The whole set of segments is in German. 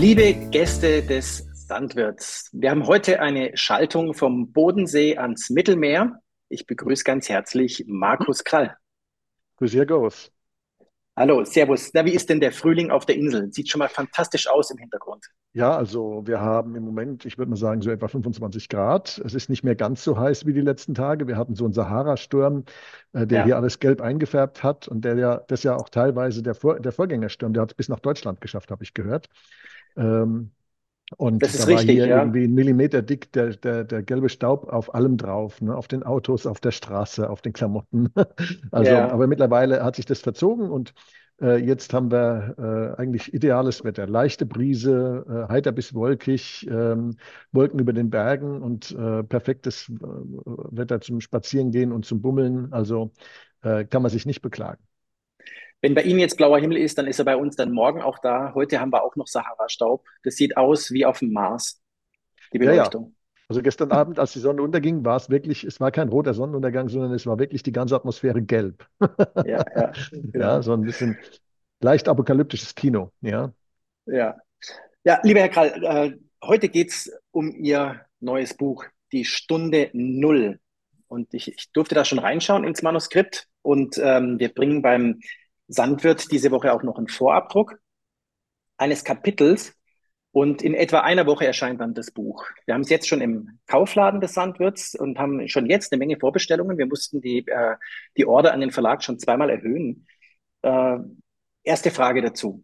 Liebe Gäste des Sandwirts, wir haben heute eine Schaltung vom Bodensee ans Mittelmeer. Ich begrüße ganz herzlich Markus Krall. Grüß Herr Goos. Hallo, Servus. Na, wie ist denn der Frühling auf der Insel? Sieht schon mal fantastisch aus im Hintergrund. Ja, also wir haben im Moment, ich würde mal sagen, so etwa 25 Grad. Es ist nicht mehr ganz so heiß wie die letzten Tage. Wir hatten so einen Sahara-Sturm, der hier Ja, alles gelb eingefärbt hat und das ist ja auch teilweise der Vorgängersturm, der hat es bis nach Deutschland geschafft, habe ich gehört. Ähm, das und ist da war richtig, hier ja. irgendwie 1 Millimeter dick der gelbe Staub auf allem drauf, ne? Auf den Autos, auf der Straße, auf den Klamotten. Also, Ja, aber mittlerweile hat sich das verzogen und jetzt haben wir eigentlich ideales Wetter. Leichte Brise, heiter bis wolkig, Wolken über den Bergen und perfektes Wetter zum Spazierengehen und zum Bummeln. Also kann man sich nicht beklagen. wenn bei Ihnen jetzt blauer Himmel ist, dann ist er bei uns dann morgen auch da. Heute haben wir auch noch Sahara-Staub. Das sieht aus wie auf dem Mars, die Ja, ja. Beleuchtung. Also gestern Abend, als die Sonne unterging, war es wirklich, es war kein roter Sonnenuntergang, sondern es war wirklich die ganze Atmosphäre gelb. Ja, ja, Ja, genau. so ein bisschen leicht apokalyptisches Kino, ja. Ja. Ja, lieber Herr Krall, heute geht's um Ihr neues Buch, Die Stunde Null. Und ich durfte da schon reinschauen ins Manuskript und wir bringen beim Sandwirt diese Woche auch noch einen Vorabdruck eines Kapitels und in etwa einer Woche erscheint dann das Buch. Wir haben es jetzt schon im Kaufladen des Sandwirts und haben schon jetzt eine Menge Vorbestellungen. Wir mussten die Order an den Verlag schon zweimal erhöhen. Äh, Erste Frage dazu.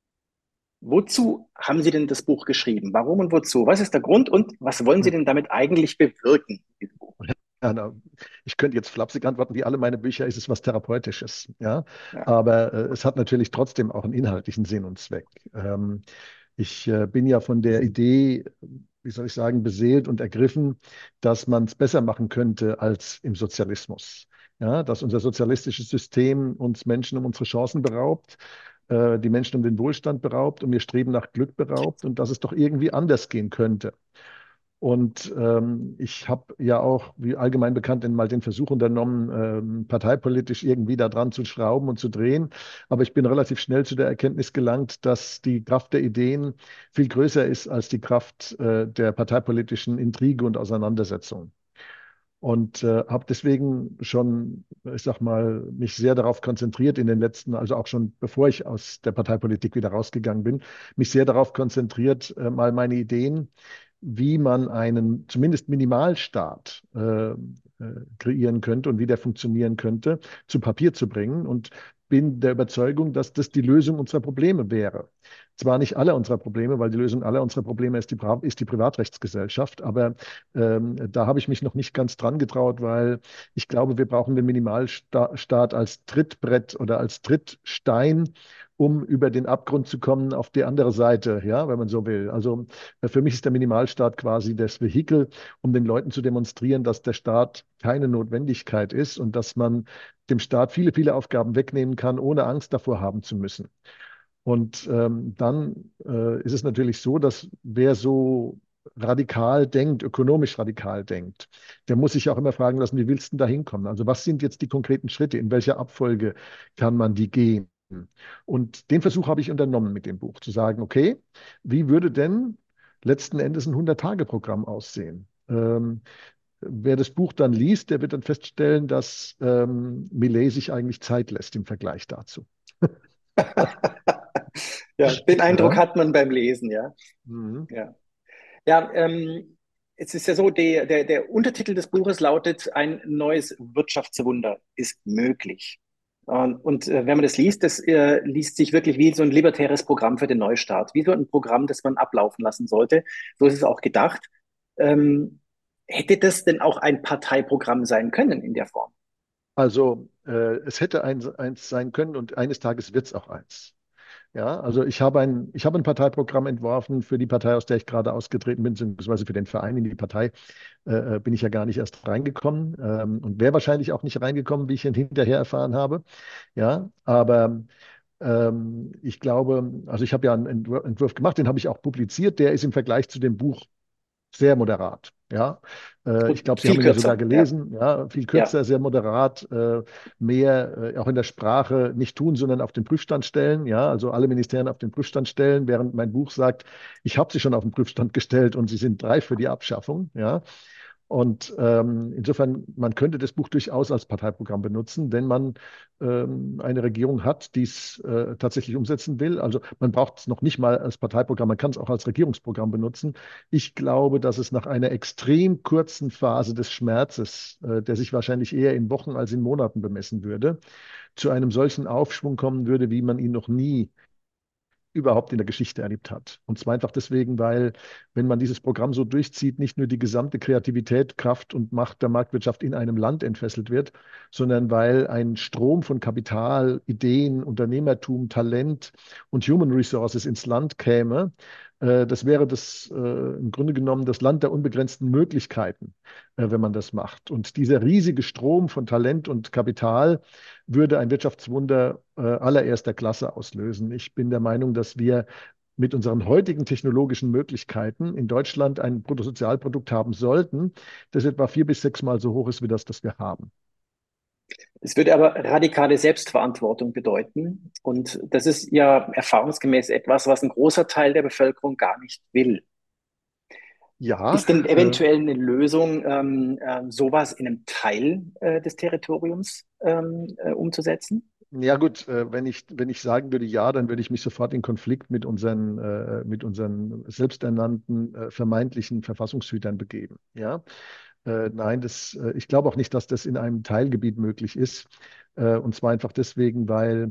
Wozu haben Sie denn das Buch geschrieben? Warum und wozu? Was ist der Grund und was wollen Sie denn damit eigentlich bewirken mit diesem Buch? Ja, na, ich könnte jetzt flapsig antworten, wie alle meine Bücher ist es was Therapeutisches, ja. Ja. Aber es hat natürlich trotzdem auch einen inhaltlichen Sinn und Zweck. Ich bin ja von der Idee, wie soll ich sagen, beseelt und ergriffen, dass man es besser machen könnte als im Sozialismus. Ja, dass unser sozialistisches System uns Menschen um unsere Chancen beraubt, die Menschen um den Wohlstand beraubt, um ihr Streben nach Glück beraubt und dass es doch irgendwie anders gehen könnte. Und ich habe ja auch, wie allgemein bekannt, mal den Versuch unternommen, parteipolitisch irgendwie da dran zu schrauben und zu drehen. Aber ich bin relativ schnell zu der Erkenntnis gelangt, dass die Kraft der Ideen viel größer ist als die Kraft der parteipolitischen Intrige und Auseinandersetzung. Und habe deswegen schon, ich sag mal, mich sehr darauf konzentriert in den letzten, also auch schon bevor ich aus der Parteipolitik wieder rausgegangen bin, mich sehr darauf konzentriert, mal meine Ideen, wie man einen zumindest Minimalstaat kreieren könnte und wie der funktionieren könnte, zu Papier zu bringen und bin der Überzeugung, dass das die Lösung unserer Probleme wäre. Zwar nicht aller unserer Probleme, weil die Lösung aller unserer Probleme ist die Privatrechtsgesellschaft, aber da habe ich mich noch nicht ganz dran getraut, weil ich glaube, wir brauchen den Minimalstaat als Trittbrett oder als Trittstein, um über den Abgrund zu kommen auf die andere Seite, ja, wenn man so will. Also für mich ist der Minimalstaat quasi das Vehikel, um den Leuten zu demonstrieren, dass der Staat keine Notwendigkeit ist und dass man dem Staat viele, viele Aufgaben wegnehmen kann, ohne Angst davor haben zu müssen. Und dann ist es natürlich so, dass wer so radikal denkt, ökonomisch radikal denkt, der muss sich auch immer fragen lassen, wie willst du denn da hinkommen? Also was sind jetzt die konkreten Schritte? In welcher Abfolge kann man die gehen? Und den Versuch habe ich unternommen mit dem Buch, zu sagen, okay, wie würde denn letzten Endes ein 100-Tage-Programm aussehen? Wer das Buch dann liest, der wird dann feststellen, dass Millet sich eigentlich Zeit lässt im Vergleich dazu. Ja, den Eindruck Ja? hat man beim Lesen, ja. Mhm. Ja, ja es ist ja so, der Untertitel des Buches lautet, ein neues Wirtschaftswunder ist möglich. Wenn man das liest, das liest sich wirklich wie so ein libertäres Programm für den Neustart, wie so ein Programm, das man ablaufen lassen sollte. So ist es auch gedacht. Ähm, Hätte das denn auch ein Parteiprogramm sein können in der Form? Also es hätte eins sein können und eines Tages wird es auch eins. Ja, also ich habe ein Parteiprogramm entworfen für die Partei, aus der ich gerade ausgetreten bin, beziehungsweise für den Verein. In die Partei bin ich ja gar nicht erst reingekommen und wäre wahrscheinlich auch nicht reingekommen, wie ich hinterher erfahren habe. Ja, aber ich glaube, also ich habe ja einen Entwurf gemacht, den habe ich auch publiziert. Der ist im Vergleich zu dem Buch sehr moderat. Ja, ich Und glaube, Sie haben viel ihn ja sogar kürzer. Ja, gelesen. Ja, viel ja. kürzer, sehr moderat, mehr auch in der Sprache nicht tun, sondern auf den Prüfstand stellen. Ja, also alle Ministerien auf den Prüfstand stellen, während mein Buch sagt, ich habe sie schon auf den Prüfstand gestellt und sie sind reif für die Abschaffung. Ja, und insofern, man könnte das Buch durchaus als Parteiprogramm benutzen, wenn man eine Regierung hat, die es tatsächlich umsetzen will. Also man braucht es noch nicht mal als Parteiprogramm, man kann es auch als Regierungsprogramm benutzen. Ich glaube, dass es nach einer extrem kurzen Phase des Schmerzes, der sich wahrscheinlich eher in Wochen als in Monaten bemessen würde, zu einem solchen Aufschwung kommen würde, wie man ihn noch nie überhaupt in der Geschichte erlebt hat. Und zwar einfach deswegen, weil, wenn man dieses Programm so durchzieht, nicht nur die gesamte Kreativität, Kraft und Macht der Marktwirtschaft in einem Land entfesselt wird, sondern weil ein Strom von Kapital, Ideen, Unternehmertum, Talent und Human Resources ins Land käme. Das wäre im Grunde genommen das Land der unbegrenzten Möglichkeiten, wenn man das macht. Und dieser riesige Strom von Talent und Kapital würde ein Wirtschaftswunder allererster Klasse auslösen. Ich bin der Meinung, dass wir mit unseren heutigen technologischen Möglichkeiten in Deutschland ein Bruttosozialprodukt haben sollten, das etwa 4 bis 6 Mal so hoch ist wie das wir haben. Es würde aber radikale Selbstverantwortung bedeuten. Und das ist ja erfahrungsgemäß etwas, was ein großer Teil der Bevölkerung gar nicht will. Ja, Ist denn eventuell eine Lösung, sowas in einem Teil des Territoriums umzusetzen? ja gut, wenn ich sagen würde ja, dann würde ich mich sofort in Konflikt mit unseren selbsternannten vermeintlichen Verfassungshütern begeben. Ja, nein, ich glaube auch nicht, dass das in einem Teilgebiet möglich ist. Und zwar einfach deswegen, weil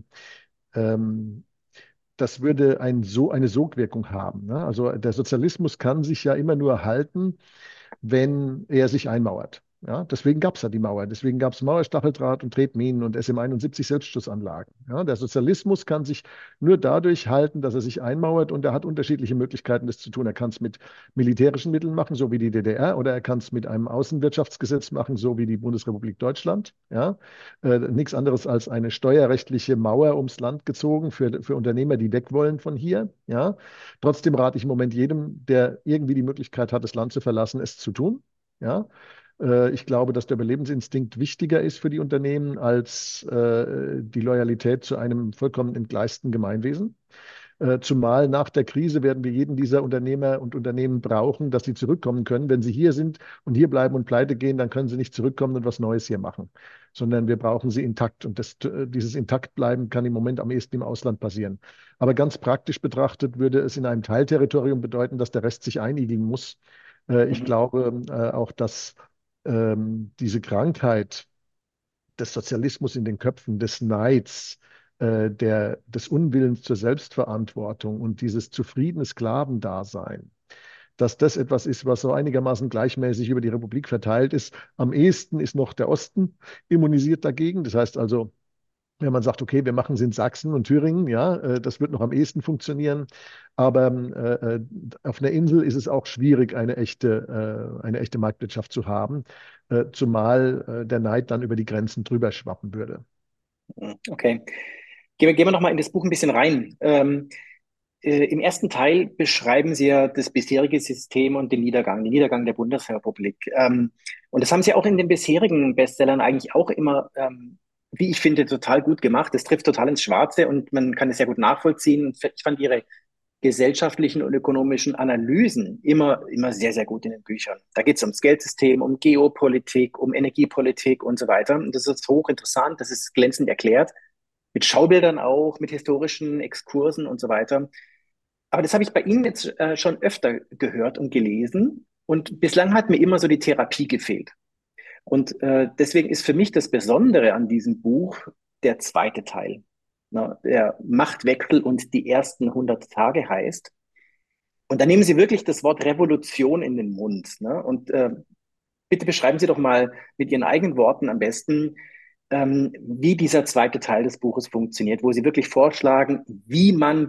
ähm, das würde eine Sogwirkung haben. Ne? Also der Sozialismus kann sich ja immer nur halten, wenn er sich einmauert. Ja, deswegen gab es ja die Mauer. Deswegen gab es Mauerstacheldraht und Tretminen und SM-71 Selbstschussanlagen. Ja, der Sozialismus kann sich nur dadurch halten, dass er sich einmauert, und er hat unterschiedliche Möglichkeiten, das zu tun. Er kann es mit militärischen Mitteln machen, so wie die DDR, oder er kann es mit einem Außenwirtschaftsgesetz machen, so wie die Bundesrepublik Deutschland. Ja, nichts anderes als eine steuerrechtliche Mauer ums Land gezogen für Unternehmer, die weg wollen von hier. Ja, trotzdem rate ich im Moment jedem, der irgendwie die Möglichkeit hat, das Land zu verlassen, es zu tun. Ja, ich glaube, dass der Überlebensinstinkt wichtiger ist für die Unternehmen als die Loyalität zu einem vollkommen entgleisten Gemeinwesen. Zumal nach der Krise werden wir jeden dieser Unternehmer und Unternehmen brauchen, dass sie zurückkommen können. Wenn sie hier sind und hier bleiben und pleite gehen, dann können sie nicht zurückkommen und was Neues hier machen, sondern wir brauchen sie intakt. Und dieses Intaktbleiben kann im Moment am ehesten im Ausland passieren. Aber ganz praktisch betrachtet würde es in einem Teilterritorium bedeuten, dass der Rest sich einigeln muss. Ich Mhm. glaube auch, dass diese Krankheit des Sozialismus in den Köpfen, des Neids, des Unwillens zur Selbstverantwortung und dieses zufriedene Sklavendasein, dass das etwas ist, was so einigermaßen gleichmäßig über die Republik verteilt ist. Am ehesten ist noch der Osten immunisiert dagegen. Das heißt also, wenn man sagt, okay, wir machen es in Sachsen und Thüringen, ja, das wird noch am ehesten funktionieren. Aber auf einer Insel ist es auch schwierig, eine echte Marktwirtschaft zu haben, zumal der Neid dann über die Grenzen drüber schwappen würde. Okay. Gehen wir noch mal in das Buch ein bisschen rein. Im ersten Teil beschreiben Sie ja das bisherige System und den Niedergang der Bundesrepublik. Und das haben Sie auch in den bisherigen Bestsellern eigentlich auch immer, wie ich finde, total gut gemacht. Das trifft total ins Schwarze und man kann es sehr gut nachvollziehen. Und ich fand Ihre gesellschaftlichen und ökonomischen Analysen immer sehr, sehr gut in den Büchern. Da geht es ums Geldsystem, um Geopolitik, um Energiepolitik und so weiter. Und das ist hochinteressant, das ist glänzend erklärt, mit Schaubildern auch, mit historischen Exkursen und so weiter. Aber das habe ich bei Ihnen jetzt schon öfter gehört und gelesen. Und bislang hat mir immer so die Therapie gefehlt. Und deswegen ist für mich das Besondere an diesem Buch der zweite Teil. Na, der Machtwechsel und die ersten 100 Tage heißt. Und da nehmen Sie wirklich das Wort Revolution in den Mund. Ne? Und bitte beschreiben Sie doch mal mit Ihren eigenen Worten am besten, wie dieser zweite Teil des Buches funktioniert, wo Sie wirklich vorschlagen, wie man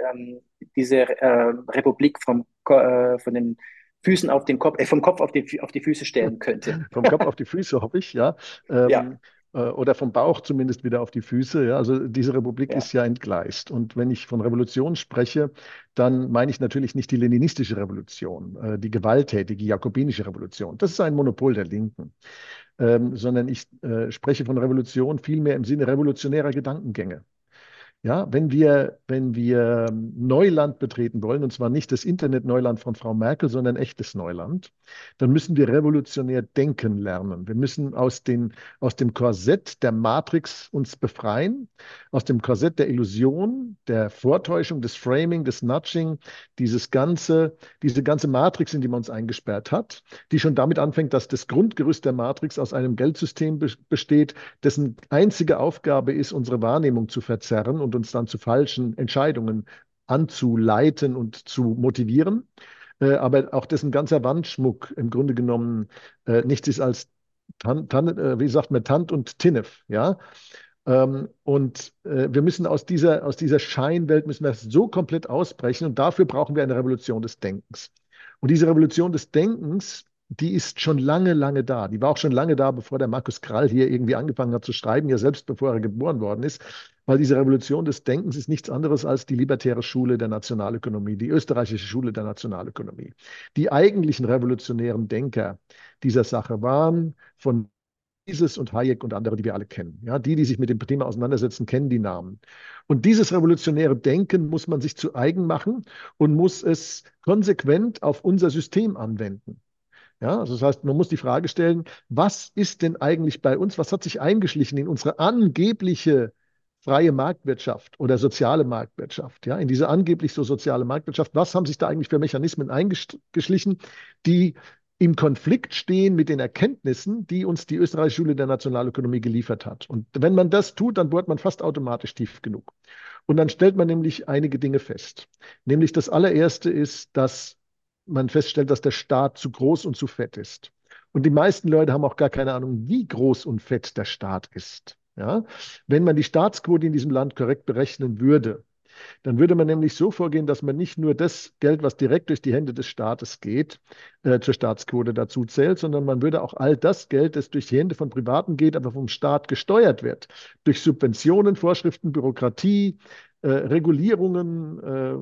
diese Republik von den Füßen auf den Kopf, vom Kopf auf die Füße stellen könnte. Vom Kopf auf die Füße, hoffe ich, ja. Ja. oder vom Bauch zumindest wieder auf die Füße. Ja? Also diese Republik Ja, ist ja entgleist. Und wenn ich von Revolution spreche, dann meine ich natürlich nicht die leninistische Revolution, die gewalttätige jakobinische Revolution. Das ist ein Monopol der Linken, sondern ich spreche von Revolution vielmehr im Sinne revolutionärer Gedankengänge. Ja, wenn wir Neuland betreten wollen, und zwar nicht das Internet-Neuland von Frau Merkel, sondern echtes Neuland, dann müssen wir revolutionär denken lernen. Wir müssen aus dem Korsett der Matrix uns befreien, aus dem Korsett der Illusion, der Vortäuschung, des Framing, des Nudging, diese ganze Matrix, in die man uns eingesperrt hat, die schon damit anfängt, dass das Grundgerüst der Matrix aus einem Geldsystem besteht, dessen einzige Aufgabe ist, unsere Wahrnehmung zu verzerren und uns dann zu falschen Entscheidungen anzuleiten und zu motivieren. Aber auch dessen ganzer Wandschmuck im Grunde genommen nichts ist als wie sagt man, Tant und Tinnef, ja. Wir müssen aus dieser Scheinwelt müssen wir so komplett ausbrechen und dafür brauchen wir eine Revolution des Denkens. Und diese Revolution des Denkens, die ist schon lange, lange da. Die war auch schon lange da, bevor der Markus Krall hier irgendwie angefangen hat zu schreiben, ja selbst bevor er geboren worden ist. Weil diese Revolution des Denkens ist nichts anderes als die libertäre Schule der Nationalökonomie, die österreichische Schule der Nationalökonomie. Die eigentlichen revolutionären Denker dieser Sache waren von Mises und Hayek und andere, die wir alle kennen. Ja, die sich mit dem Thema auseinandersetzen, kennen die Namen. Und dieses revolutionäre Denken muss man sich zu eigen machen und muss es konsequent auf unser System anwenden. Ja, also das heißt, man muss die Frage stellen, was ist denn eigentlich bei uns, was hat sich eingeschlichen in unsere angebliche freie Marktwirtschaft oder soziale Marktwirtschaft, ja, in diese angeblich so soziale Marktwirtschaft, was haben sich da eigentlich für Mechanismen eingeschlichen, die im Konflikt stehen mit den Erkenntnissen, die uns die österreichische Schule der Nationalökonomie geliefert hat. Und wenn man das tut, dann bohrt man fast automatisch tief genug. Und dann stellt man nämlich einige Dinge fest. Nämlich das allererste ist, dass man feststellt, dass der Staat zu groß und zu fett ist. Und die meisten Leute haben auch gar keine Ahnung, wie groß und fett der Staat ist. Ja? Wenn man die Staatsquote in diesem Land korrekt berechnen würde, dann würde man nämlich so vorgehen, dass man nicht nur das Geld, was direkt durch die Hände des Staates geht, zur Staatsquote dazu zählt, sondern man würde auch all das Geld, das durch die Hände von Privaten geht, aber vom Staat gesteuert wird, durch Subventionen, Vorschriften, Bürokratie, Regulierungen,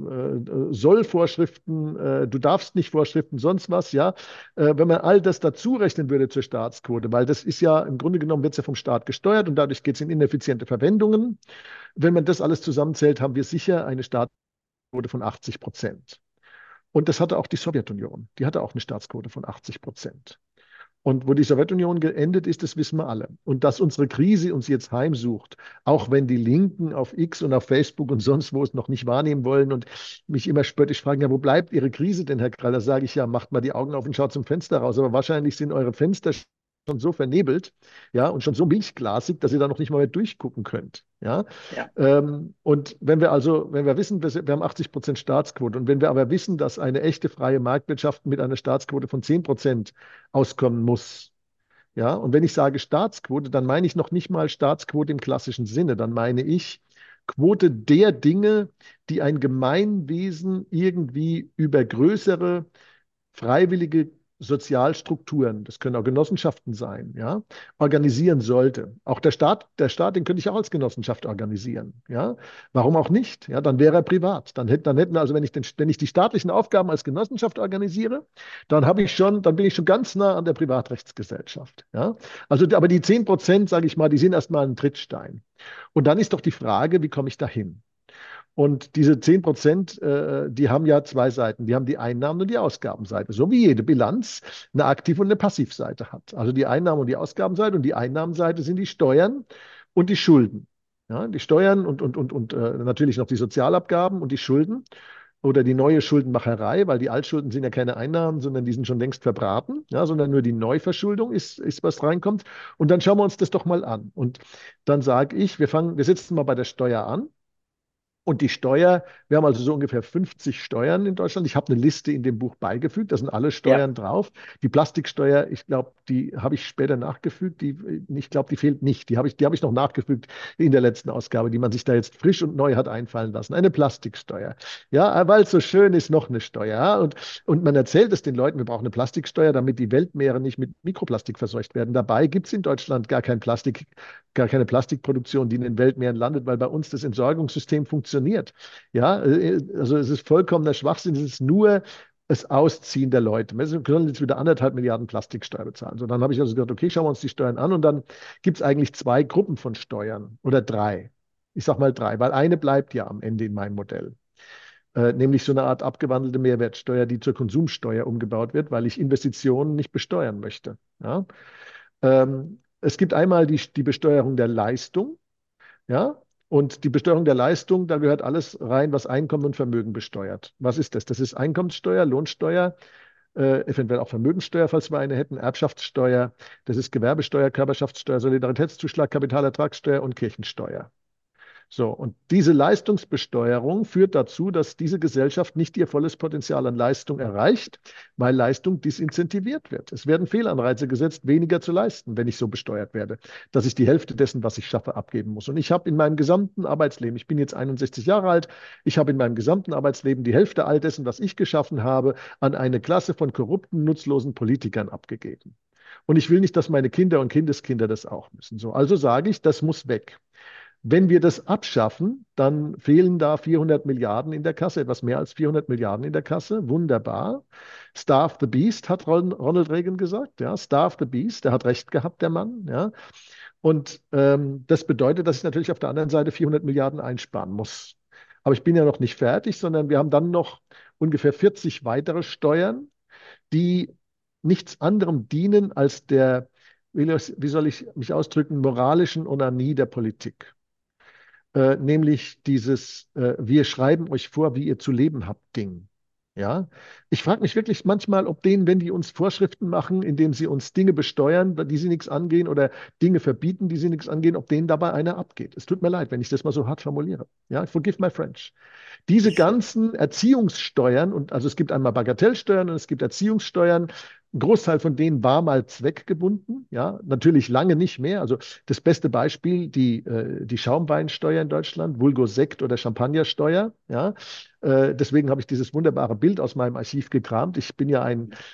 Sollvorschriften, du darfst nicht Vorschriften, sonst was, ja. Wenn man all das dazu rechnen würde zur Staatsquote, weil das ist ja im Grunde genommen wird es ja vom Staat gesteuert und dadurch geht es in ineffiziente Verwendungen. Wenn man das alles zusammenzählt, haben wir sicher eine Staatsquote von 80%. Und das hatte auch die Sowjetunion. Die hatte auch eine Staatsquote von 80%. Und wo die Sowjetunion geendet ist, das wissen wir alle. Und dass unsere Krise uns jetzt heimsucht, auch wenn die Linken auf X und auf Facebook und sonst wo es noch nicht wahrnehmen wollen und mich immer spöttisch fragen, ja, wo bleibt Ihre Krise denn, Herr Krall? Da sage ich, ja, macht mal die Augen auf und schaut zum Fenster raus. Aber wahrscheinlich sind eure Fenster schon so vernebelt, ja, und schon so milchglasig, dass ihr da noch nicht mal mehr durchgucken könnt, ja. ja, Und wenn wir wissen, wir haben 80% Staatsquote und wenn wir aber wissen, dass eine echte freie Marktwirtschaft mit einer Staatsquote von 10% auskommen muss, ja, und wenn ich sage Staatsquote, dann meine ich noch nicht mal Staatsquote im klassischen Sinne, dann meine ich Quote der Dinge, die ein Gemeinwesen irgendwie über größere freiwillige Sozialstrukturen, das können auch Genossenschaften sein, ja, organisieren sollte. Auch der Staat, den könnte ich auch als Genossenschaft organisieren, ja. Warum auch nicht? Ja, dann wäre er privat. Dann hätten wir also, wenn ich die staatlichen Aufgaben als Genossenschaft organisiere, dann bin ich schon ganz nah an der Privatrechtsgesellschaft, ja. Also, aber die 10%, sage ich mal, die sind erstmal ein Trittstein. Und dann ist doch die Frage, wie komme ich dahin? Und diese 10%, die haben ja zwei Seiten. Die haben die Einnahmen- und die Ausgabenseite. So wie jede Bilanz eine Aktiv- und eine Passivseite hat. Also die Einnahmen- und die Ausgabenseite. Und die Einnahmenseite sind die Steuern und die Schulden. Ja, die Steuern und natürlich noch die Sozialabgaben und die Schulden oder die neue Schuldenmacherei, weil die Altschulden sind ja keine Einnahmen, sondern die sind schon längst verbraten, ja, sondern nur die Neuverschuldung ist, was reinkommt. Und dann schauen wir uns das doch mal an. Und dann sage ich, wir setzen mal bei der Steuer an. Und die Steuer, wir haben also so ungefähr 50 Steuern in Deutschland. Ich habe eine Liste in dem Buch beigefügt, da sind alle Ja, Steuern drauf. Die Plastiksteuer, ich glaube, die habe ich später nachgefügt. Ich glaube, die fehlt nicht. Die habe ich noch nachgefügt in der letzten Ausgabe, die man sich da jetzt frisch und neu hat einfallen lassen. Eine Plastiksteuer. Ja, weil es so schön ist, noch eine Steuer. Ja? Und man erzählt es den Leuten, wir brauchen eine Plastiksteuer, damit die Weltmeere nicht mit Mikroplastik verseucht werden. Dabei gibt es in Deutschland gar keine Plastikproduktion, die in den Weltmeeren landet, weil bei uns das Entsorgungssystem funktioniert. Ja, also es ist vollkommener Schwachsinn, es ist nur das Ausziehen der Leute. Wir können jetzt wieder 1,5 Milliarden Plastiksteuer bezahlen. So, dann habe ich also gesagt, okay, schauen wir uns die Steuern an und dann gibt es eigentlich zwei Gruppen von Steuern oder drei. Ich sage mal drei, weil eine bleibt ja am Ende in meinem Modell. Nämlich so eine Art abgewandelte Mehrwertsteuer, die zur Konsumsteuer umgebaut wird, weil ich Investitionen nicht besteuern möchte. Ja? Es gibt einmal die Besteuerung der Leistung, ja, und die Besteuerung der Leistung, da gehört alles rein, was Einkommen und Vermögen besteuert. Was ist das? Das ist Einkommenssteuer, Lohnsteuer, eventuell auch Vermögenssteuer, falls wir eine hätten, Erbschaftssteuer, das ist Gewerbesteuer, Körperschaftssteuer, Solidaritätszuschlag, Kapitalertragssteuer und Kirchensteuer. So, und diese Leistungsbesteuerung führt dazu, dass diese Gesellschaft nicht ihr volles Potenzial an Leistung erreicht, weil Leistung disincentiviert wird. Es werden Fehlanreize gesetzt, weniger zu leisten, wenn ich so besteuert werde, dass ich die Hälfte dessen, was ich schaffe, abgeben muss. Und ich habe in meinem gesamten Arbeitsleben, ich bin jetzt 61 Jahre alt, ich habe in meinem gesamten Arbeitsleben die Hälfte all dessen, was ich geschaffen habe, an eine Klasse von korrupten, nutzlosen Politikern abgegeben. Und ich will nicht, dass meine Kinder und Kindeskinder das auch müssen. So, also sage ich, das muss weg. Wenn wir das abschaffen, dann fehlen da 400 Milliarden in der Kasse, etwas mehr als 400 Milliarden in der Kasse. Wunderbar. Starve the Beast, hat Ronald Reagan gesagt. Ja, Starve the Beast, der hat recht gehabt, der Mann. Ja. Und das bedeutet, dass ich natürlich auf der anderen Seite 400 Milliarden einsparen muss. Aber ich bin ja noch nicht fertig, sondern wir haben dann noch ungefähr 40 weitere Steuern, die nichts anderem dienen als wie soll ich mich ausdrücken, moralischen Onanie der Politik, nämlich dieses Wir schreiben euch vor, wie ihr zu leben habt Ding. Ja, ich frage mich wirklich manchmal, ob denen, wenn die uns Vorschriften machen, indem sie uns Dinge besteuern, die sie nichts angehen, oder Dinge verbieten, die sie nichts angehen, ob denen dabei einer abgeht. Es tut mir leid, wenn ich das mal so hart formuliere. Ja, forgive my French. Diese ich, ganzen Erziehungssteuern, und also es gibt einmal Bagatellsteuern und es gibt Erziehungssteuern. Ein Großteil von denen war mal zweckgebunden, ja, natürlich lange nicht mehr. Also das beste Beispiel, die Schaumweinsteuer in Deutschland, Vulgo Sekt oder Champagnersteuer, ja. Deswegen habe ich dieses wunderbare Bild aus meinem Archiv gekramt. Ich bin ja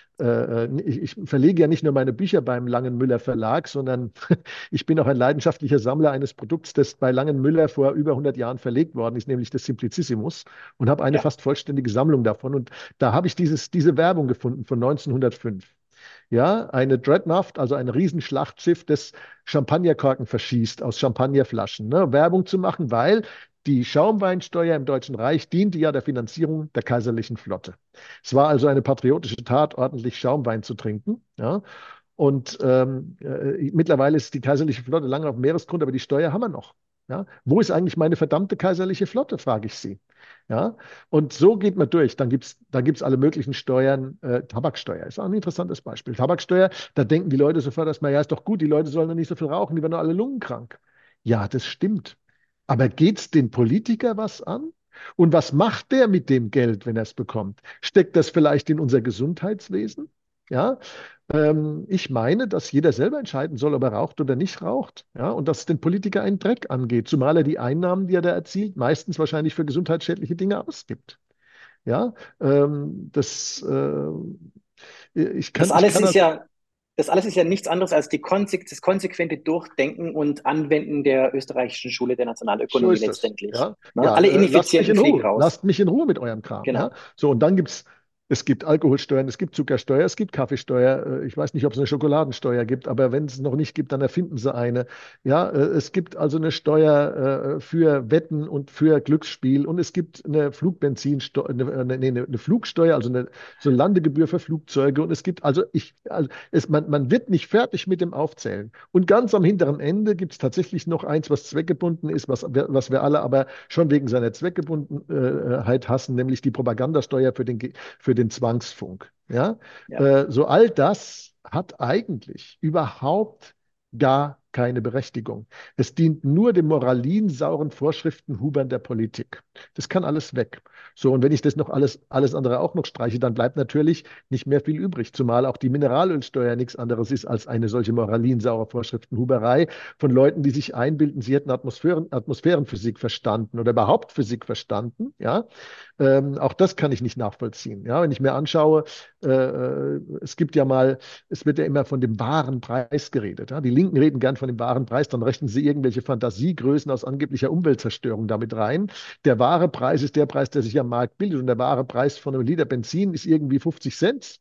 ich verlege ja nicht nur meine Bücher beim Langenmüller Verlag, sondern ich bin auch ein leidenschaftlicher Sammler eines Produkts, das bei Langenmüller vor über 100 Jahren verlegt worden ist, nämlich das Simplicissimus, und habe eine ja, fast vollständige Sammlung davon. Und da habe ich diese Werbung gefunden von 1905. Ja, eine Dreadnought, also ein Riesenschlachtschiff, das Champagnerkorken verschießt aus Champagnerflaschen. Ne? Werbung zu machen, weil die Schaumweinsteuer im Deutschen Reich diente ja der Finanzierung der kaiserlichen Flotte. Es war also eine patriotische Tat, ordentlich Schaumwein zu trinken. Ja? Und mittlerweile ist die kaiserliche Flotte lange auf dem Meeresgrund, aber die Steuer haben wir noch. Ja? Wo ist eigentlich meine verdammte kaiserliche Flotte, frage ich Sie. Ja? Und so geht man durch. Dann gibt's alle möglichen Steuern. Tabaksteuer ist auch ein interessantes Beispiel. Tabaksteuer, da denken die Leute sofort erstmal, ja, ist doch gut, die Leute sollen doch nicht so viel rauchen, die werden doch alle lungenkrank. Ja, das stimmt. Aber geht's den Politiker was an? Und was macht der mit dem Geld, wenn er es bekommt? Steckt das vielleicht in unser Gesundheitswesen? Ja, ich meine, dass jeder selber entscheiden soll, ob er raucht oder nicht raucht. Ja, und dass es den Politiker einen Dreck angeht, zumal er die Einnahmen, die er da erzielt, meistens wahrscheinlich für gesundheitsschädliche Dinge ausgibt. Ja, das ich alles kann ist also, ja, das alles ist ja nichts anderes als das konsequente Durchdenken und Anwenden der österreichischen Schule der so Nationalökonomie ist es. letztendlich. Ja, Ne? ja, Alle lasst mich Ineffizienten in fliegen Ruhe. raus. Lasst mich in Ruhe mit eurem Kram. Ja, Genau. so und dann es gibt Alkoholsteuern, es gibt Zuckersteuer, es gibt Kaffeesteuer. Ich weiß nicht, ob es eine Schokoladensteuer gibt, aber wenn es noch nicht gibt, dann erfinden sie eine. Ja, es gibt also eine Steuer für Wetten und für Glücksspiel, und es gibt eine Flugbenzin, eine Flugsteuer, so eine Landegebühr für Flugzeuge, und es gibt man wird nicht fertig mit dem Aufzählen. Und ganz am hinteren Ende gibt es tatsächlich noch eins, was zweckgebunden ist, was wir alle aber schon wegen seiner Zweckgebundenheit hassen, nämlich die Propagandasteuer für den Zwangsfunk. Ja? Ja. So all das hat eigentlich überhaupt gar keine Berechtigung. Es dient nur den moralinsauren Vorschriftenhubern der Politik. Das kann alles weg. So, und wenn ich das noch alles andere auch noch streiche, dann bleibt natürlich nicht mehr viel übrig, zumal auch die Mineralölsteuer nichts anderes ist als eine solche moralinsaure Vorschriftenhuberei von Leuten, die sich einbilden, sie hätten Atmosphärenphysik verstanden oder überhaupt Physik verstanden. Ja, auch das kann ich nicht nachvollziehen. Ja, wenn ich mir anschaue, es gibt ja mal, es wird ja immer von dem wahren Preis geredet. Ja? Die Linken reden gern von dem wahren Preis, dann rechnen sie irgendwelche Fantasiegrößen aus angeblicher Umweltzerstörung damit rein. Der wahre Preis ist der Preis, der sich am Markt bildet, und der wahre Preis von einem Liter Benzin ist irgendwie 50 Cent.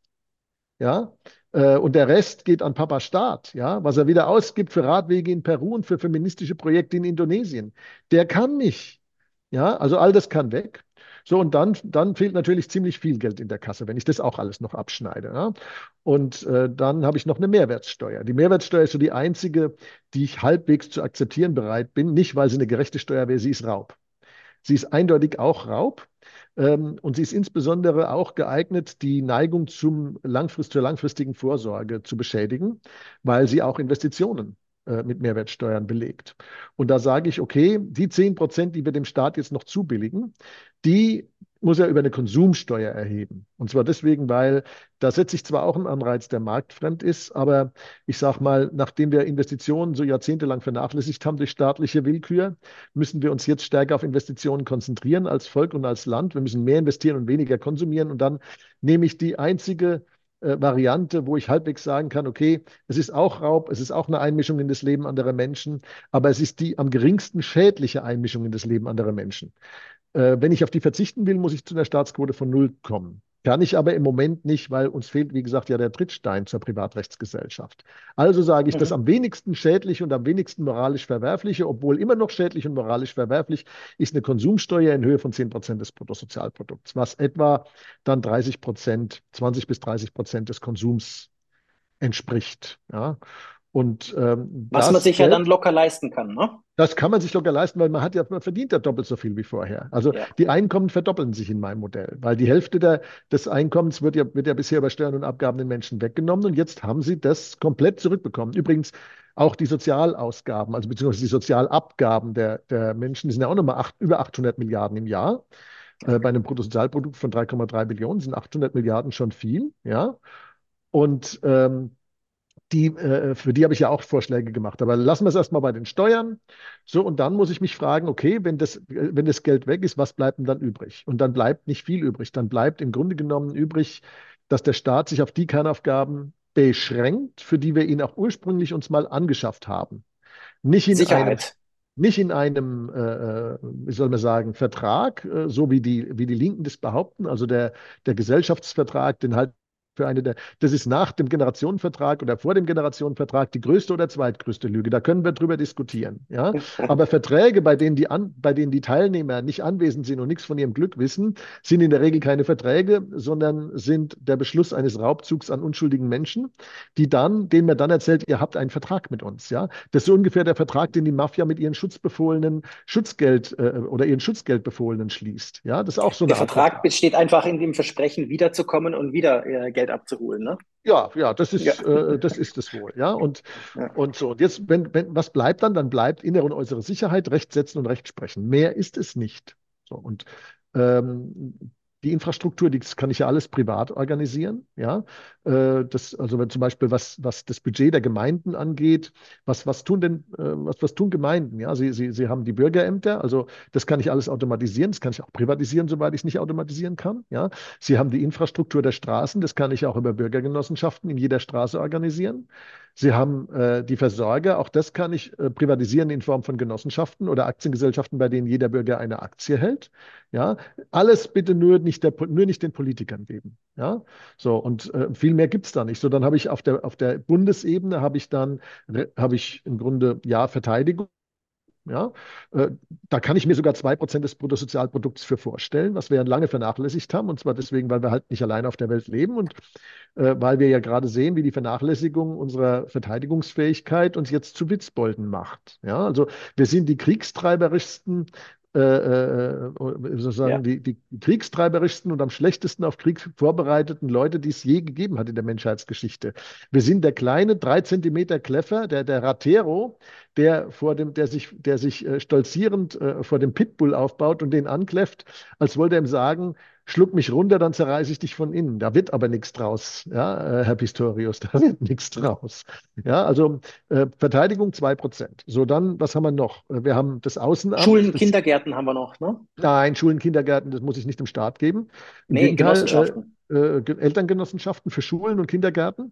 Ja, und der Rest geht an Papa Staat, ja, was er wieder ausgibt für Radwege in Peru und für feministische Projekte in Indonesien. Der kann nicht. Ja, also all das kann weg. So, und dann fehlt natürlich ziemlich viel Geld in der Kasse, wenn ich das auch alles noch abschneide. Ja? Und dann habe ich noch eine Mehrwertsteuer. Die Mehrwertsteuer ist so die einzige, die ich halbwegs zu akzeptieren bereit bin. Nicht, weil sie eine gerechte Steuer wäre, sie ist Raub. Sie ist eindeutig auch Raub. Und sie ist insbesondere auch geeignet, die Neigung zur langfristigen Vorsorge zu beschädigen, weil sie auch Investitionen mit Mehrwertsteuern belegt. Und da sage ich, okay, die 10%, die wir dem Staat jetzt noch zubilligen, die muss er über eine Konsumsteuer erheben. Und zwar deswegen, weil da setze ich zwar auch einen Anreiz, der marktfremd ist, aber ich sage mal, nachdem wir Investitionen so jahrzehntelang vernachlässigt haben durch staatliche Willkür, müssen wir uns jetzt stärker auf Investitionen konzentrieren als Volk und als Land. Wir müssen mehr investieren und weniger konsumieren. Und dann nehme ich die einzige Variante, wo ich halbwegs sagen kann, okay, es ist auch Raub, es ist auch eine Einmischung in das Leben anderer Menschen, aber es ist die am geringsten schädliche Einmischung in das Leben anderer Menschen. Wenn ich auf die verzichten will, muss ich zu einer Staatsquote von 0 kommen. Kann ich aber im Moment nicht, weil uns fehlt, wie gesagt, ja der Trittstein zur Privatrechtsgesellschaft. Also sage ich, das Mhm. am wenigsten schädliche und am wenigsten moralisch verwerfliche, obwohl immer noch schädlich und moralisch verwerflich, ist eine Konsumsteuer in Höhe von 10% des Bruttosozialprodukts, was etwa dann 30%, 20 bis 30% des Konsums entspricht. Ja? Und Was man das sich ja dann Geld, locker leisten kann, ne? das kann man sich locker leisten, weil man verdient ja doppelt so viel wie vorher. Also Ja. die Einkommen verdoppeln sich in meinem Modell, weil die Hälfte des Einkommens wird ja bisher über Steuern und Abgaben den Menschen weggenommen, und jetzt haben sie das komplett zurückbekommen. Übrigens auch die Sozialausgaben, also beziehungsweise die Sozialabgaben der Menschen, die sind ja auch nochmal über 800 Milliarden im Jahr. Bei einem Bruttosozialprodukt von 3,3 Billionen sind 800 Milliarden schon viel, ja. Und für die habe ich ja auch Vorschläge gemacht. Aber lassen wir es erstmal bei den Steuern. So, und dann muss ich mich fragen, okay, wenn das Geld weg ist, was bleibt denn dann übrig? Und dann bleibt nicht viel übrig. Dann bleibt im Grunde genommen übrig, dass der Staat sich auf die Kernaufgaben beschränkt, für die wir ihn auch ursprünglich uns mal angeschafft haben. Nicht in einem Sicherheit. nicht in einem, wie soll man sagen, Vertrag, so wie die Linken das behaupten, also der Gesellschaftsvertrag, den halt für das ist nach dem Generationenvertrag oder vor dem Generationenvertrag die größte oder zweitgrößte Lüge. Da können wir drüber diskutieren. Ja? Aber Verträge, bei denen die Teilnehmer nicht anwesend sind und nichts von ihrem Glück wissen, sind in der Regel keine Verträge, sondern sind der Beschluss eines Raubzugs an unschuldigen Menschen, denen man dann erzählt, ihr habt einen Vertrag mit uns. Ja? Das ist so ungefähr der Vertrag, den die Mafia mit ihren Schutzbefohlenen oder ihren Schutzgeldbefohlenen schließt. Ja, das ist auch so Der eine Art Vertrag Vertrag. besteht einfach in dem Versprechen, wiederzukommen und wieder Geld abzuholen, ne? Ja, ja, Ja. das ist es wohl. Ja, und, Ja. und so. Und jetzt, was bleibt dann? Dann bleibt innere und äußere Sicherheit, Recht setzen und Recht sprechen. Mehr ist es nicht. So, und ähm, die Infrastruktur, das kann ich ja alles privat organisieren. Ja, also wenn zum Beispiel was das Budget der Gemeinden angeht, was tun Gemeinden? Ja, sie haben die Bürgerämter, also das kann ich alles automatisieren, das kann ich auch privatisieren, soweit ich es nicht automatisieren kann. Ja, sie haben die Infrastruktur der Straßen, das kann ich auch über Bürgergenossenschaften in jeder Straße organisieren. Sie haben die Versorger, auch das kann ich privatisieren in Form von Genossenschaften oder Aktiengesellschaften, bei denen jeder Bürger eine Aktie hält. Ja, alles bitte nur nicht den Politikern geben. Ja, so, und viel mehr gibt es da nicht. So, dann habe ich auf der Bundesebene habe ich im Grunde ja Verteidigung. Ja, äh, da kann ich mir sogar 2% des Bruttosozialprodukts für vorstellen, was wir ja lange vernachlässigt haben. Und zwar deswegen, weil wir halt nicht allein auf der Welt leben und weil wir ja gerade sehen, wie die Vernachlässigung unserer Verteidigungsfähigkeit uns jetzt zu Witzbolden macht. Ja, also wir sind die kriegstreiberischsten sozusagen Ja, die kriegstreiberischsten und am schlechtesten auf Krieg vorbereiteten Leute, die es je gegeben hat in der Menschheitsgeschichte. Wir sind der kleine 3 Zentimeter Kleffer, der Ratero, der sich stolzierend vor dem Pitbull aufbaut und den ankläfft, als wollte er ihm sagen, schluck mich runter, dann zerreiße ich dich von innen. Da wird aber nichts draus, ja, Herr Pistorius, da wird nichts draus. Ja, also Verteidigung 2%. So, dann, was haben wir noch? Wir haben das Außenamt, Schulen, Kindergärten haben wir noch, ne? nein, Schulen, Kindergärten, das muss ich nicht dem Staat geben. Im Nee, Gegenteil, Genossenschaften. Elterngenossenschaften für Schulen und Kindergärten.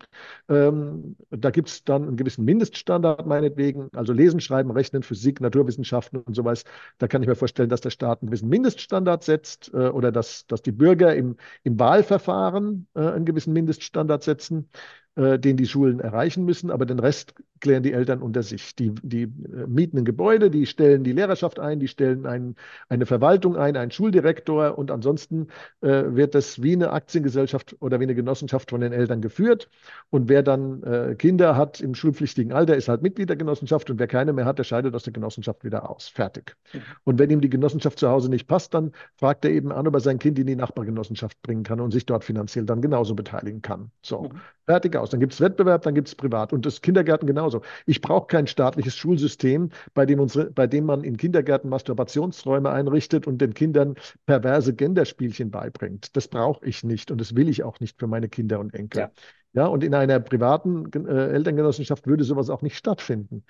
Da gibt es dann einen gewissen Mindeststandard meinetwegen, also Lesen, Schreiben, Rechnen, Physik, Naturwissenschaften und sowas. Da kann ich mir vorstellen, dass der Staat einen gewissen Mindeststandard setzt oder dass die Bürger im Wahlverfahren einen gewissen Mindeststandard setzen, den die Schulen erreichen müssen, aber den Rest klären die Eltern unter sich. Die mieten ein Gebäude, die stellen die Lehrerschaft ein, die stellen eine Verwaltung ein, einen Schuldirektor und ansonsten wird das wie eine Aktiengesellschaft oder wie eine Genossenschaft von den Eltern geführt. Und wer dann Kinder hat im schulpflichtigen Alter, ist halt Mitglied der Genossenschaft und wer keine mehr hat, der scheidet aus der Genossenschaft wieder aus. Fertig. Mhm. Und wenn ihm die Genossenschaft zu Hause nicht passt, dann fragt er eben an, ob er sein Kind in die Nachbargenossenschaft bringen kann und sich dort finanziell dann genauso beteiligen kann. So, Mhm. fertig aus. Dann gibt es Wettbewerb, dann gibt es Privat. Und das Kindergarten genauso. Ich brauche kein staatliches Schulsystem, bei dem man in Kindergärten Masturbationsräume einrichtet und den Kindern perverse Genderspielchen beibringt. Das brauche ich nicht und das will ich auch nicht für meine Kinder und Enkel. Ja, Ja, und in einer privaten Elterngenossenschaft würde sowas auch nicht stattfinden.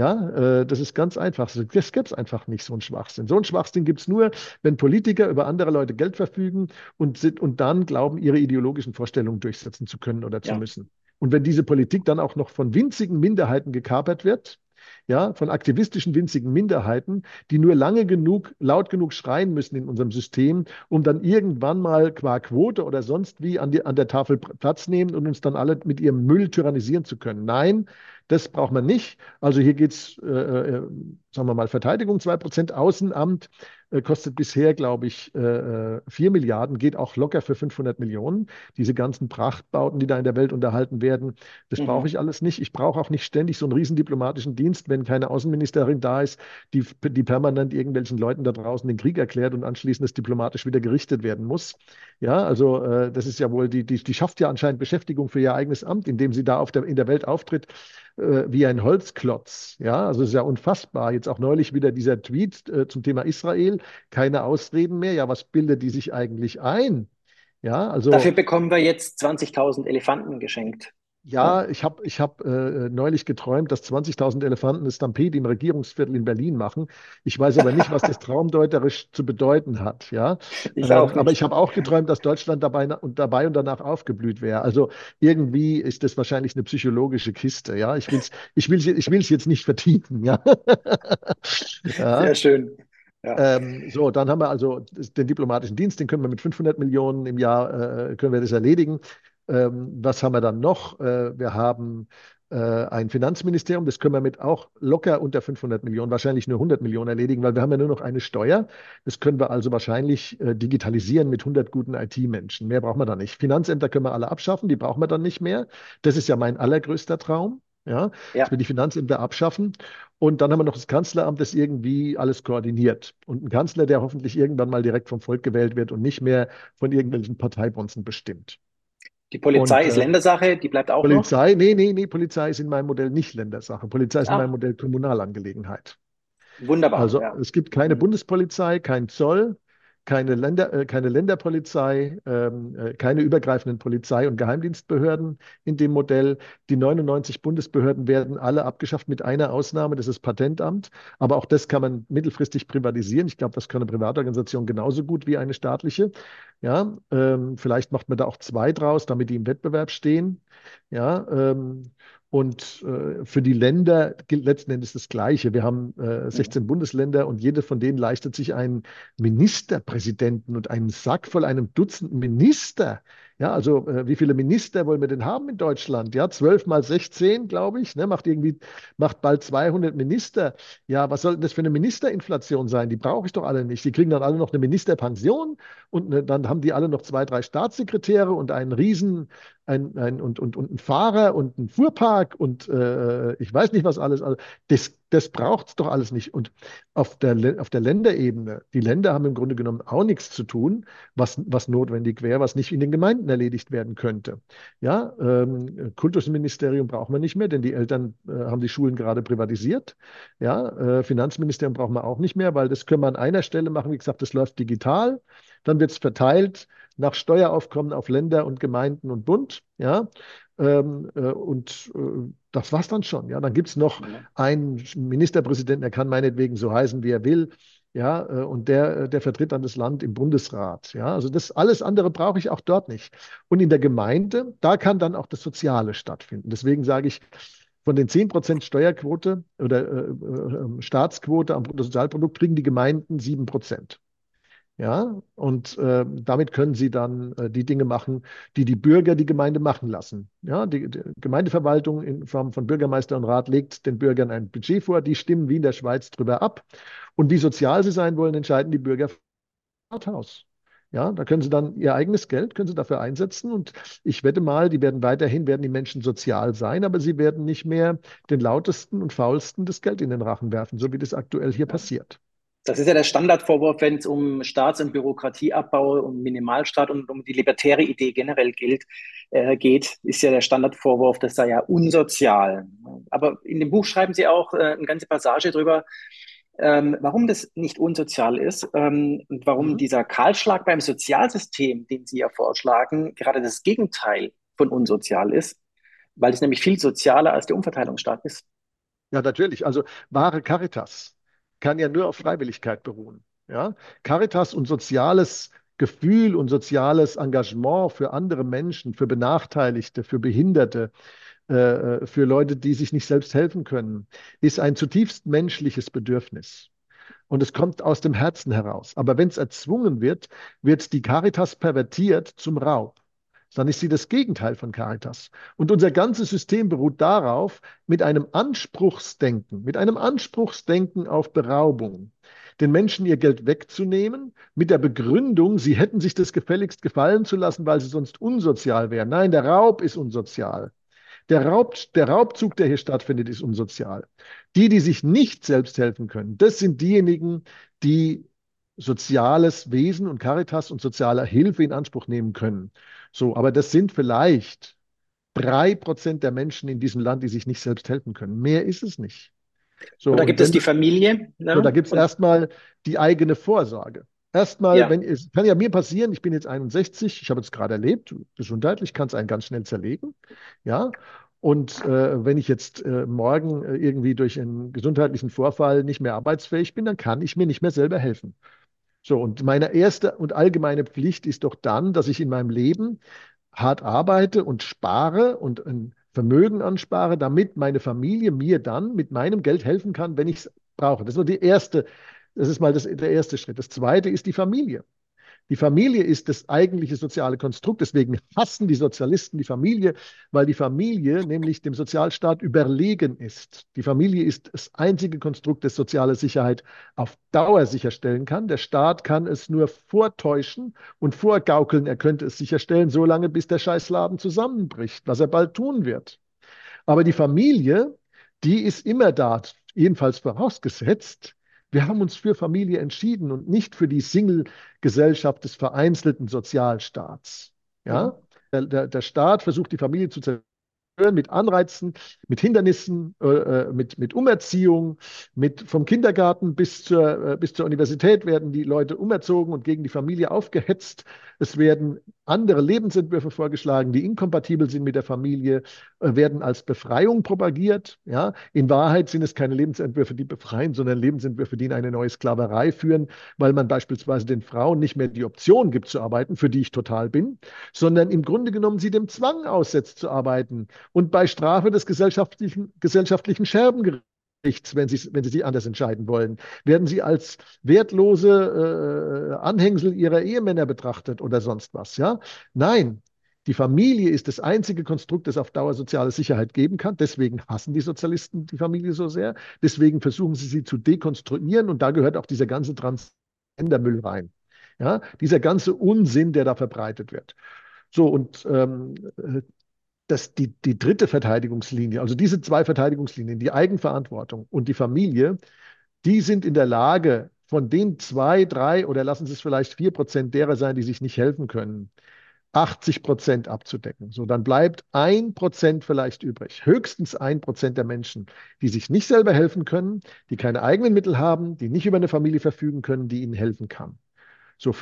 Ja, das ist ganz einfach. Das gäbe es einfach nicht, so ein Schwachsinn. So ein Schwachsinn gibt es nur, wenn Politiker über andere Leute Geld verfügen und dann glauben, ihre ideologischen Vorstellungen durchsetzen zu können oder zu ja, müssen. Und wenn diese Politik dann auch noch von winzigen Minderheiten gekapert wird, ja, von aktivistischen winzigen Minderheiten, die nur lange genug, laut genug schreien müssen in unserem System, um dann irgendwann mal qua Quote oder sonst wie an der Tafel Platz nehmen und uns dann alle mit ihrem Müll tyrannisieren zu können. Nein, das braucht man nicht. Also hier geht es, sagen wir mal, Verteidigung 2%, Außenamt kostet bisher, glaube ich, 4 Milliarden, geht auch locker für 500 Millionen. Diese ganzen Prachtbauten, die da in der Welt unterhalten werden, das brauche mhm. ich alles nicht. Ich brauche auch nicht ständig so einen riesen diplomatischen Dienst, wenn keine Außenministerin da ist, die permanent irgendwelchen Leuten da draußen den Krieg erklärt und anschließend das diplomatisch wieder gerichtet werden muss. Ja, also das ist ja wohl, die schafft ja anscheinend Beschäftigung für ihr eigenes Amt, indem sie da in der Welt auftritt wie ein Holzklotz. Ja, also es ist ja unfassbar. Jetzt auch neulich wieder dieser Tweet zum Thema Israel. Keine Ausreden mehr. Ja, was bildet die sich eigentlich ein? Ja, Dafür also bekommen wir jetzt 20.000 Elefanten geschenkt. Ja? ja, ich hab, neulich geträumt, dass 20.000 Elefanten eine Stampede im Regierungsviertel in Berlin machen. Ich weiß aber nicht, was das traumdeuterisch zu bedeuten hat. Ja, Ich auch aber nicht. ich habe auch geträumt, dass Deutschland dabei und danach aufgeblüht wäre. Also irgendwie ist das wahrscheinlich eine psychologische Kiste. Ja, ich will's jetzt nicht vertiefen. Ja, ja. Sehr schön. Ja. So, dann haben wir also den diplomatischen Dienst, den können wir mit 500 Millionen im Jahr, können wir das erledigen. Was haben wir dann noch? Wir haben ein Finanzministerium, das können wir mit auch locker unter 500 Millionen, wahrscheinlich nur 100 Millionen erledigen, weil wir haben ja nur noch eine Steuer. Das können wir also wahrscheinlich digitalisieren mit 100 guten IT-Menschen. Mehr brauchen wir da nicht. Finanzämter können wir alle abschaffen, die brauchen wir dann nicht mehr. Das ist ja mein allergrößter Traum. Ja, dass wir Ja. die Finanzämter abschaffen. Und dann haben wir noch das Kanzleramt, das irgendwie alles koordiniert. Und ein Kanzler, der hoffentlich irgendwann mal direkt vom Volk gewählt wird und nicht mehr von irgendwelchen Parteibonzen bestimmt. Die Polizei Und ist Ländersache, die bleibt auch noch. Polizei, nee, nee, nee, Polizei ist in meinem Modell nicht Ländersache. Polizei ist in meinem Ah, Modell Kommunalangelegenheit. wunderbar, Also ja. es gibt keine Mhm. Bundespolizei, kein Zoll, keine Länderpolizei, keine übergreifenden Polizei- und Geheimdienstbehörden in dem Modell. Die 99 Bundesbehörden werden alle abgeschafft mit einer Ausnahme, das ist Patentamt. Aber auch das kann man mittelfristig privatisieren. Ich glaube, das kann eine Privatorganisation genauso gut wie eine staatliche. Ja, vielleicht macht man da auch zwei draus, damit die im Wettbewerb stehen. Ja, und für die Länder gilt letzten Endes das Gleiche. Wir haben Mhm. 16 Bundesländer und jede von denen leistet sich einen Ministerpräsidenten und einen Sack voll einem Dutzend Minister. Ja, also wie viele Minister wollen wir denn haben in Deutschland? Ja, 12 mal 16, glaube ich, ne, macht bald 200 Minister. Ja, was soll denn das für eine Ministerinflation sein? Die brauche ich doch alle nicht. Die kriegen dann alle noch eine Ministerpension und dann haben die alle noch zwei, drei Staatssekretäre und und ein Fahrer und ein Fuhrpark und ich weiß nicht was alles. Also das braucht es doch alles nicht. Und auf der Länderebene, die Länder haben im Grunde genommen auch nichts zu tun, was notwendig wäre, was nicht in den Gemeinden erledigt werden könnte. Ja, Kultusministerium braucht man nicht mehr, denn die Eltern haben die Schulen gerade privatisiert. Ja, Finanzministerium braucht man auch nicht mehr, weil das können wir an einer Stelle machen. Wie gesagt, das läuft digital. Dann wird es verteilt nach Steueraufkommen auf Länder und Gemeinden und Bund. Ja, das war's dann schon. Ja, dann gibt es noch Ja. einen Ministerpräsidenten, der kann meinetwegen so heißen, wie er will. Ja, und der vertritt dann das Land im Bundesrat. Ja, also das alles andere brauche ich auch dort nicht. Und in der Gemeinde, da kann dann auch das Soziale stattfinden. Deswegen sage ich, von den 10% Steuerquote oder Staatsquote am Bruttosozialprodukt kriegen die Gemeinden 7%. Ja, und damit können sie dann die Dinge machen, die die Bürger die Gemeinde machen lassen. Ja, die Gemeindeverwaltung in Form von Bürgermeister und Rat legt den Bürgern ein Budget vor, die stimmen wie in der Schweiz drüber ab. Und wie sozial sie sein wollen, entscheiden die Bürger im Rathaus. Ja, da können sie dann ihr eigenes Geld, können sie dafür einsetzen. Und ich wette mal, werden die Menschen sozial sein, aber sie werden nicht mehr den lautesten und faulsten das Geld in den Rachen werfen, so wie das aktuell hier Ja. passiert. Das ist ja der Standardvorwurf, wenn es um Staats- und Bürokratieabbau, um Minimalstaat und um die libertäre Idee generell geht, ist ja der Standardvorwurf, das sei ja unsozial. Aber in dem Buch schreiben Sie auch eine ganze Passage drüber, warum das nicht unsozial ist und warum Mhm. dieser Kahlschlag beim Sozialsystem, den Sie ja vorschlagen, gerade das Gegenteil von unsozial ist, weil es nämlich viel sozialer als der Umverteilungsstaat ist. Ja, natürlich. Also wahre Caritas kann ja nur auf Freiwilligkeit beruhen. Ja? Caritas und soziales Gefühl und soziales Engagement für andere Menschen, für Benachteiligte, für Behinderte, für Leute, die sich nicht selbst helfen können, ist ein zutiefst menschliches Bedürfnis. Und es kommt aus dem Herzen heraus. Aber wenn es erzwungen wird, wird die Caritas pervertiert zum Raub. Dann ist sie das Gegenteil von Caritas. Und unser ganzes System beruht darauf, mit einem Anspruchsdenken auf Beraubung, den Menschen ihr Geld wegzunehmen, mit der Begründung, sie hätten sich das gefälligst gefallen zu lassen, weil sie sonst unsozial wären. Nein, der Raub ist unsozial. Der Raubzug, der hier stattfindet, ist unsozial. Die sich nicht selbst helfen können, das sind diejenigen, die soziales Wesen und Caritas und soziale Hilfe in Anspruch nehmen können. So, aber das sind vielleicht 3% der Menschen in diesem Land, die sich nicht selbst helfen können. Mehr ist es nicht. So, Und da und gibt es wenn die du Familie, so, da ne? gibt es Und erstmal die eigene Vorsorge. Erstmal, ja, wenn es kann ja mir passieren, ich bin jetzt 61, ich habe es gerade erlebt, gesundheitlich kann es einen ganz schnell zerlegen, ja. Und wenn ich jetzt morgen irgendwie durch einen gesundheitlichen Vorfall nicht mehr arbeitsfähig bin, dann kann ich mir nicht mehr selber helfen. So, und meine erste und allgemeine Pflicht ist doch dann, dass ich in meinem Leben hart arbeite und spare und ein Vermögen anspare, damit meine Familie mir dann mit meinem Geld helfen kann, wenn ich es brauche. Das ist mal der erste Schritt. Das zweite ist die Familie. Die Familie ist das eigentliche soziale Konstrukt. Deswegen hassen die Sozialisten die Familie, weil die Familie nämlich dem Sozialstaat überlegen ist. Die Familie ist das einzige Konstrukt, das soziale Sicherheit auf Dauer sicherstellen kann. Der Staat kann es nur vortäuschen und vorgaukeln, er könnte es sicherstellen, solange bis der Scheißladen zusammenbricht, was er bald tun wird. Aber die Familie, die ist immer da, jedenfalls vorausgesetzt, wir haben uns für Familie entschieden und nicht für die Single-Gesellschaft des vereinzelten Sozialstaats. mhm. Ja? Der Staat versucht, die Familie zu zerstören mit Anreizen, mit Hindernissen, mit Umerziehung, vom Kindergarten bis zur Universität werden die Leute umerzogen und gegen die Familie aufgehetzt. Es werden andere Lebensentwürfe vorgeschlagen, die inkompatibel sind mit der Familie, werden als Befreiung propagiert. Ja? In Wahrheit sind es keine Lebensentwürfe, die befreien, sondern Lebensentwürfe, die in eine neue Sklaverei führen, weil man beispielsweise den Frauen nicht mehr die Option gibt zu arbeiten, für die ich total bin, sondern im Grunde genommen sie dem Zwang aussetzt zu arbeiten und bei Strafe des gesellschaftlichen Scherbengerichts, wenn sie sich anders entscheiden wollen, werden sie als wertlose Anhängsel ihrer Ehemänner betrachtet oder sonst was. Ja? Nein, die Familie ist das einzige Konstrukt, das auf Dauer soziale Sicherheit geben kann. Deswegen hassen die Sozialisten die Familie so sehr. Deswegen versuchen sie zu dekonstruieren. Und da gehört auch dieser ganze Transgendermüll rein. Ja? Dieser ganze Unsinn, der da verbreitet wird. So, und die dritte Verteidigungslinie, also diese zwei Verteidigungslinien, die Eigenverantwortung und die Familie, die sind in der Lage, von den 2, 3 oder lassen Sie es vielleicht 4% derer sein, die sich nicht helfen können, 80% abzudecken. So, dann bleibt 1% vielleicht übrig. Höchstens 1% der Menschen, die sich nicht selber helfen können, die keine eigenen Mittel haben, die nicht über eine Familie verfügen können, die ihnen helfen kann. So,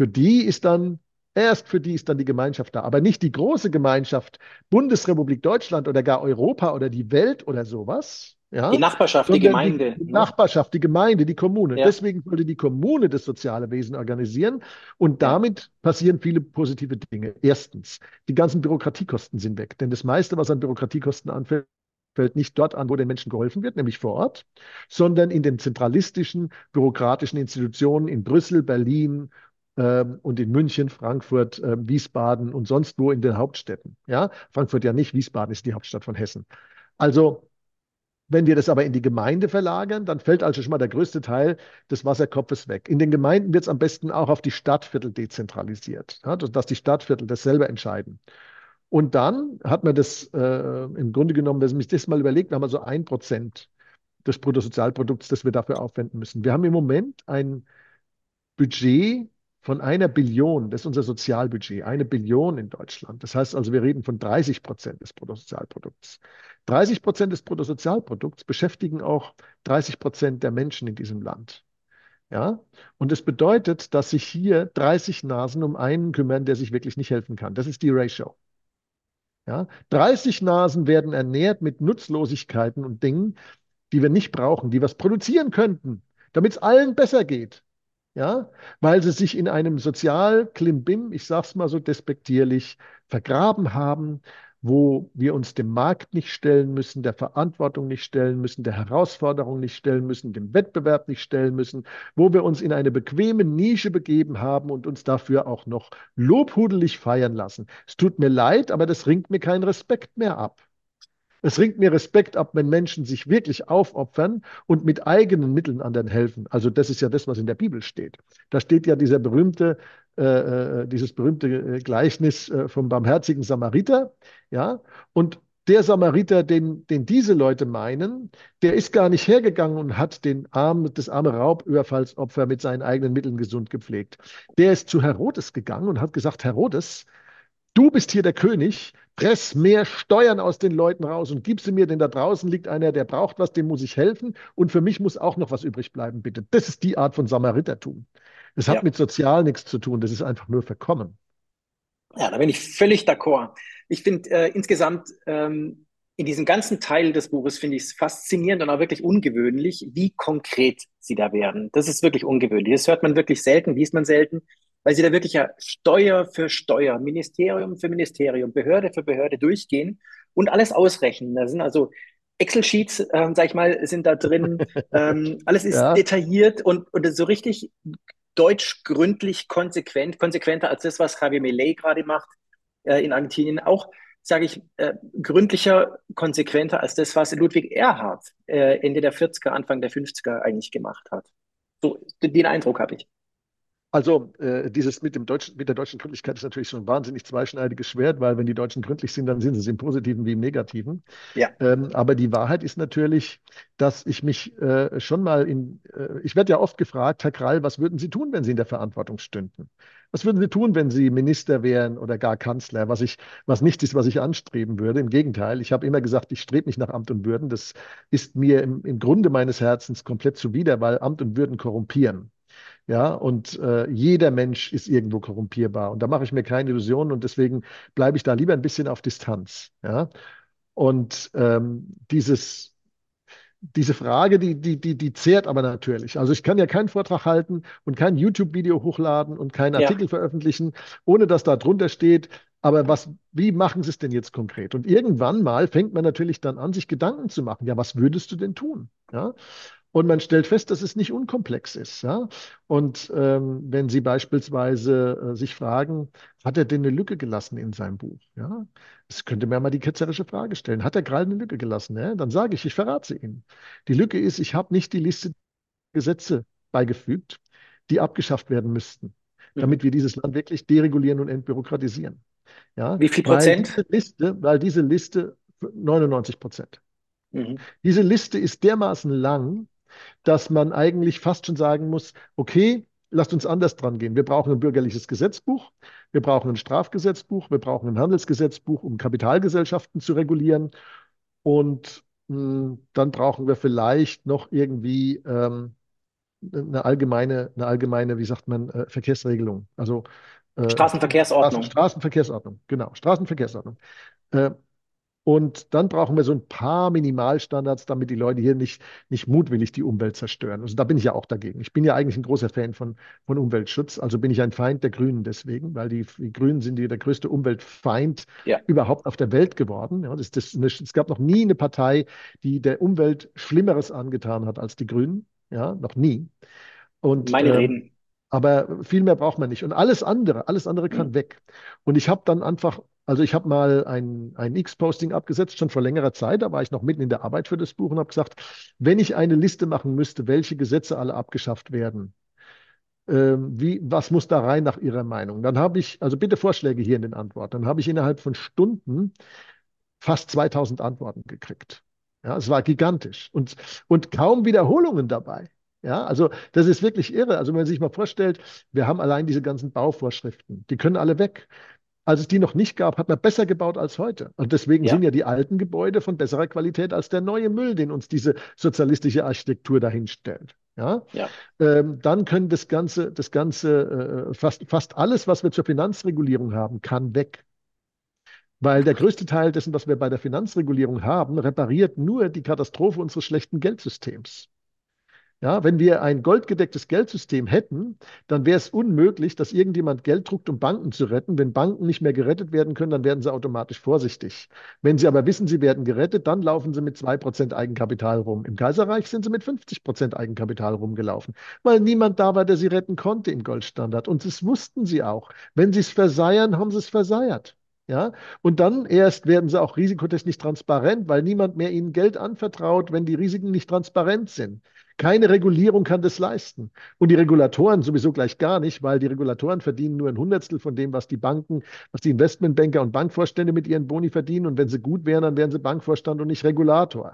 erst für die ist dann die Gemeinschaft da, aber nicht die große Gemeinschaft, Bundesrepublik Deutschland oder gar Europa oder die Welt oder sowas, Die ja, Nachbarschaft, die sondern Gemeinde, die ne? Nachbarschaft, die Gemeinde, die Kommune. Ja, Deswegen sollte die Kommune das soziale Wesen organisieren und ja. damit passieren viele positive Dinge. Erstens, die ganzen Bürokratiekosten sind weg, denn das meiste, was an Bürokratiekosten anfällt, fällt nicht dort an, wo den Menschen geholfen wird, nämlich vor Ort, sondern in den zentralistischen, bürokratischen Institutionen in Brüssel, Berlin, und in München, Frankfurt, Wiesbaden und sonst wo in den Hauptstädten. Ja, Frankfurt ja nicht, Wiesbaden ist die Hauptstadt von Hessen. Also, wenn wir das aber in die Gemeinde verlagern, dann fällt also schon mal der größte Teil des Wasserkopfes weg. In den Gemeinden wird es am besten auch auf die Stadtviertel dezentralisiert, ja, dass die Stadtviertel das selber entscheiden. Und dann hat man das im Grunde genommen, wenn man sich das mal überlegt, haben wir so 1% des Bruttosozialprodukts, das wir dafür aufwenden müssen. Wir haben im Moment ein Budget von 1 Billion, das ist unser Sozialbudget, 1 Billion in Deutschland. Das heißt also, wir reden von 30% des Bruttosozialprodukts. 30% des Bruttosozialprodukts beschäftigen auch 30% der Menschen in diesem Land. Ja? Und es bedeutet, dass sich hier 30 Nasen um einen kümmern, der sich wirklich nicht helfen kann. Das ist die Ratio. Ja? 30 Nasen werden ernährt mit Nutzlosigkeiten und Dingen, die wir nicht brauchen, die was produzieren könnten, damit es allen besser geht. Ja, weil sie sich in einem Sozialklimbim, ich sage es mal so despektierlich, vergraben haben, wo wir uns dem Markt nicht stellen müssen, der Verantwortung nicht stellen müssen, der Herausforderung nicht stellen müssen, dem Wettbewerb nicht stellen müssen, wo wir uns in eine bequeme Nische begeben haben und uns dafür auch noch lobhudelig feiern lassen. Es tut mir leid, aber das ringt mir keinen Respekt mehr ab. Es ringt mir Respekt ab, wenn Menschen sich wirklich aufopfern und mit eigenen Mitteln anderen helfen. Also das ist ja das, was in der Bibel steht. Da steht ja dieses berühmte Gleichnis vom barmherzigen Samariter. Ja, und der Samariter, den diese Leute meinen, der ist gar nicht hergegangen und hat das arme Raubüberfallsopfer mit seinen eigenen Mitteln gesund gepflegt. Der ist zu Herodes gegangen und hat gesagt, Herodes, du bist hier der König, press mehr Steuern aus den Leuten raus und gib sie mir, denn da draußen liegt einer, der braucht was, dem muss ich helfen und für mich muss auch noch was übrig bleiben, bitte. Das ist die Art von Samaritertum. Das hat Ja. mit sozial nichts zu tun, das ist einfach nur verkommen. Ja, da bin ich völlig d'accord. Ich finde insgesamt in diesem ganzen Teil des Buches finde ich es faszinierend und auch wirklich ungewöhnlich, wie konkret sie da werden. Das ist wirklich ungewöhnlich. Das hört man wirklich selten, liest man selten, weil sie da wirklich ja Steuer für Steuer, Ministerium für Ministerium, Behörde für Behörde durchgehen und alles ausrechnen. Da sind also Excel-Sheets, sag ich mal, sind da drin. Alles ist Ja, detailliert und so richtig deutsch gründlich konsequent, konsequenter als das, was Javier Milei gerade macht in Argentinien. Auch, sage ich, gründlicher, konsequenter als das, was Ludwig Erhard Ende der 40er, Anfang der 50er eigentlich gemacht hat. So, den Eindruck habe ich. also dieses mit der deutschen Gründlichkeit ist natürlich so ein wahnsinnig zweischneidiges Schwert, weil wenn die Deutschen gründlich sind, dann sind sie es im Positiven wie im Negativen. Ja. Aber die Wahrheit ist natürlich, dass ich mich schon mal ich werde ja oft gefragt, Herr Krall, was würden Sie tun, wenn Sie in der Verantwortung stünden? Was würden Sie tun, wenn Sie Minister wären oder gar Kanzler? Was nicht ist, was ich anstreben würde. Im Gegenteil, ich habe immer gesagt, ich strebe nicht nach Amt und Würden. Das ist mir im Grunde meines Herzens komplett zuwider, weil Amt und Würden korrumpieren. Ja, und jeder Mensch ist irgendwo korrumpierbar. Und da mache ich mir keine Illusionen und deswegen bleibe ich da lieber ein bisschen auf Distanz. Ja. Und diese Frage, die zehrt aber natürlich. Also ich kann ja keinen Vortrag halten und kein YouTube-Video hochladen und keinen Ja. Artikel veröffentlichen, ohne dass da drunter steht, aber wie machen Sie es denn jetzt konkret? Und irgendwann mal fängt man natürlich dann an, sich Gedanken zu machen. Ja, was würdest du denn tun? Ja? Und man stellt fest, dass es nicht unkomplex ist. Ja? Und wenn Sie beispielsweise sich fragen, hat er denn eine Lücke gelassen in seinem Buch? Ja? Das könnte mir mal die ketzerische Frage stellen. Hat er gerade eine Lücke gelassen? Ja? Dann sage ich verrate sie Ihnen. Die Lücke ist, ich habe nicht die Liste der Gesetze beigefügt, die abgeschafft werden müssten, Mhm. damit wir dieses Land wirklich deregulieren und entbürokratisieren. Ja, Wie viel Prozent? weil diese Liste 99%. Mhm. Diese Liste ist dermaßen lang, dass man eigentlich fast schon sagen muss, okay, lasst uns anders dran gehen. Wir brauchen ein bürgerliches Gesetzbuch, wir brauchen ein Strafgesetzbuch, wir brauchen ein Handelsgesetzbuch, um Kapitalgesellschaften zu regulieren. Und dann brauchen wir vielleicht noch irgendwie eine allgemeine, wie sagt man, Verkehrsregelung. Also Straßenverkehrsordnung. Straßenverkehrsordnung, genau, Straßenverkehrsordnung. Äh, und dann brauchen wir so ein paar Minimalstandards, damit die Leute hier nicht mutwillig die Umwelt zerstören. Also da bin ich ja auch dagegen. Ich bin ja eigentlich ein großer Fan von Umweltschutz. Also bin ich ein Feind der Grünen deswegen, weil die Grünen sind der größte Umweltfeind Ja, überhaupt auf der Welt geworden. Ja, es gab noch nie eine Partei, die der Umwelt Schlimmeres angetan hat als die Grünen. Ja, noch nie. Und meine Reden. aber viel mehr braucht man nicht. Und alles andere kann Mhm. weg. Und ich habe dann einfach, also ich habe mal ein X-Posting abgesetzt, schon vor längerer Zeit, da war ich noch mitten in der Arbeit für das Buch und habe gesagt, wenn ich eine Liste machen müsste, welche Gesetze alle abgeschafft werden, was muss da rein nach Ihrer Meinung? Dann habe ich, also bitte Vorschläge hier in den Antworten, dann habe ich innerhalb von Stunden fast 2000 Antworten gekriegt. Ja, es war gigantisch und kaum Wiederholungen dabei. Ja, also das ist wirklich irre. Also wenn man sich mal vorstellt, wir haben allein diese ganzen Bauvorschriften, die können alle weg. Als es die noch nicht gab, hat man besser gebaut als heute. Und deswegen sind Ja, ja die alten Gebäude von besserer Qualität als der neue Müll, den uns diese sozialistische Architektur dahinstellt. Ja, ja. dann können fast alles, was wir zur Finanzregulierung haben, kann weg. Weil der größte Teil dessen, was wir bei der Finanzregulierung haben, repariert nur die Katastrophe unseres schlechten Geldsystems. Ja, wenn wir ein goldgedecktes Geldsystem hätten, dann wäre es unmöglich, dass irgendjemand Geld druckt, um Banken zu retten. Wenn Banken nicht mehr gerettet werden können, dann werden sie automatisch vorsichtig. Wenn sie aber wissen, sie werden gerettet, dann laufen sie mit 2% Eigenkapital rum. Im Kaiserreich sind sie mit 50% Eigenkapital rumgelaufen, weil niemand da war, der sie retten konnte im Goldstandard. Und das wussten sie auch. Wenn sie es verseiern, haben sie es verseiert. Ja, und dann erst werden sie auch risikotechnisch transparent, weil niemand mehr ihnen Geld anvertraut, wenn die Risiken nicht transparent sind. Keine Regulierung kann das leisten. Und die Regulatoren sowieso gleich gar nicht, weil die Regulatoren verdienen nur ein Hundertstel von dem, was die Banken, was die Investmentbanker und Bankvorstände mit ihren Boni verdienen. Und wenn sie gut wären, dann wären sie Bankvorstand und nicht Regulator.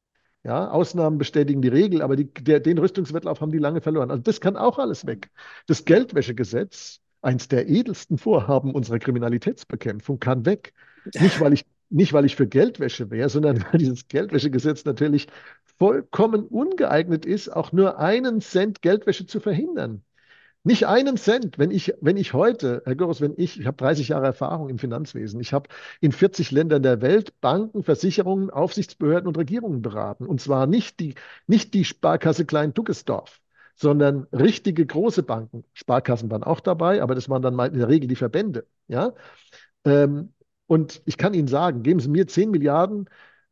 Ja, Ausnahmen bestätigen die Regel, aber den Rüstungswettlauf haben die lange verloren. Also das kann auch alles weg. Das Geldwäschegesetz, eins der edelsten Vorhaben unserer Kriminalitätsbekämpfung, kann weg. Nicht, weil ich für Geldwäsche wäre, sondern weil dieses Geldwäschegesetz natürlich vollkommen ungeeignet ist, auch nur einen Cent Geldwäsche zu verhindern. Nicht einen Cent. Wenn ich heute, Herr Goros, ich habe 30 Jahre Erfahrung im Finanzwesen. Ich habe in 40 Ländern der Welt Banken, Versicherungen, Aufsichtsbehörden und Regierungen beraten. Und zwar nicht die Sparkasse Klein-Duckesdorf, sondern richtige große Banken. Sparkassen waren auch dabei, aber das waren dann mal in der Regel die Verbände. Ja? Ähm, und ich kann Ihnen sagen, geben Sie mir 10 Milliarden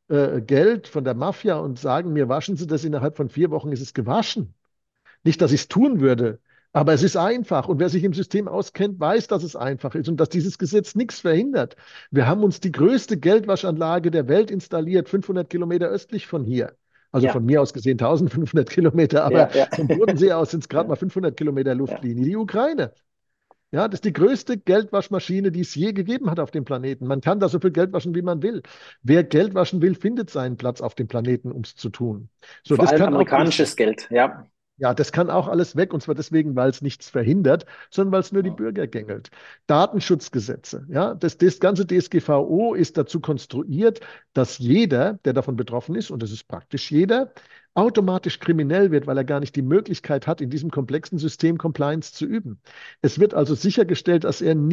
Geld von der Mafia und sagen mir, waschen Sie das innerhalb von 4 Wochen, ist es gewaschen. Nicht, dass ich es tun würde, aber es ist einfach. Und wer sich im System auskennt, weiß, dass es einfach ist und dass dieses Gesetz nichts verhindert. Wir haben uns die größte Geldwaschanlage der Welt installiert, 500 Kilometer östlich von hier. Also Ja, von mir aus gesehen 1500 Kilometer, aber ja, ja. vom Bodensee aus sind es gerade Ja, mal 500 Kilometer ja. Luftlinie. Die Ukraine. Ja, das ist die größte Geldwaschmaschine, die es je gegeben hat auf dem Planeten. Man kann da so viel Geld waschen, wie man will. Wer Geld waschen will, findet seinen Platz auf dem Planeten, um es zu tun. So, Vor das allem kann auch alles amerikanisches Geld. Ja. ja, das kann auch alles weg, und zwar deswegen, weil es nichts verhindert, sondern weil es nur die Ja. Bürger gängelt. Datenschutzgesetze, ja, das ganze DSGVO ist dazu konstruiert, dass jeder, der davon betroffen ist, und das ist praktisch jeder, automatisch kriminell wird, weil er gar nicht die Möglichkeit hat, in diesem komplexen System Compliance zu üben. Es wird also sichergestellt, dass er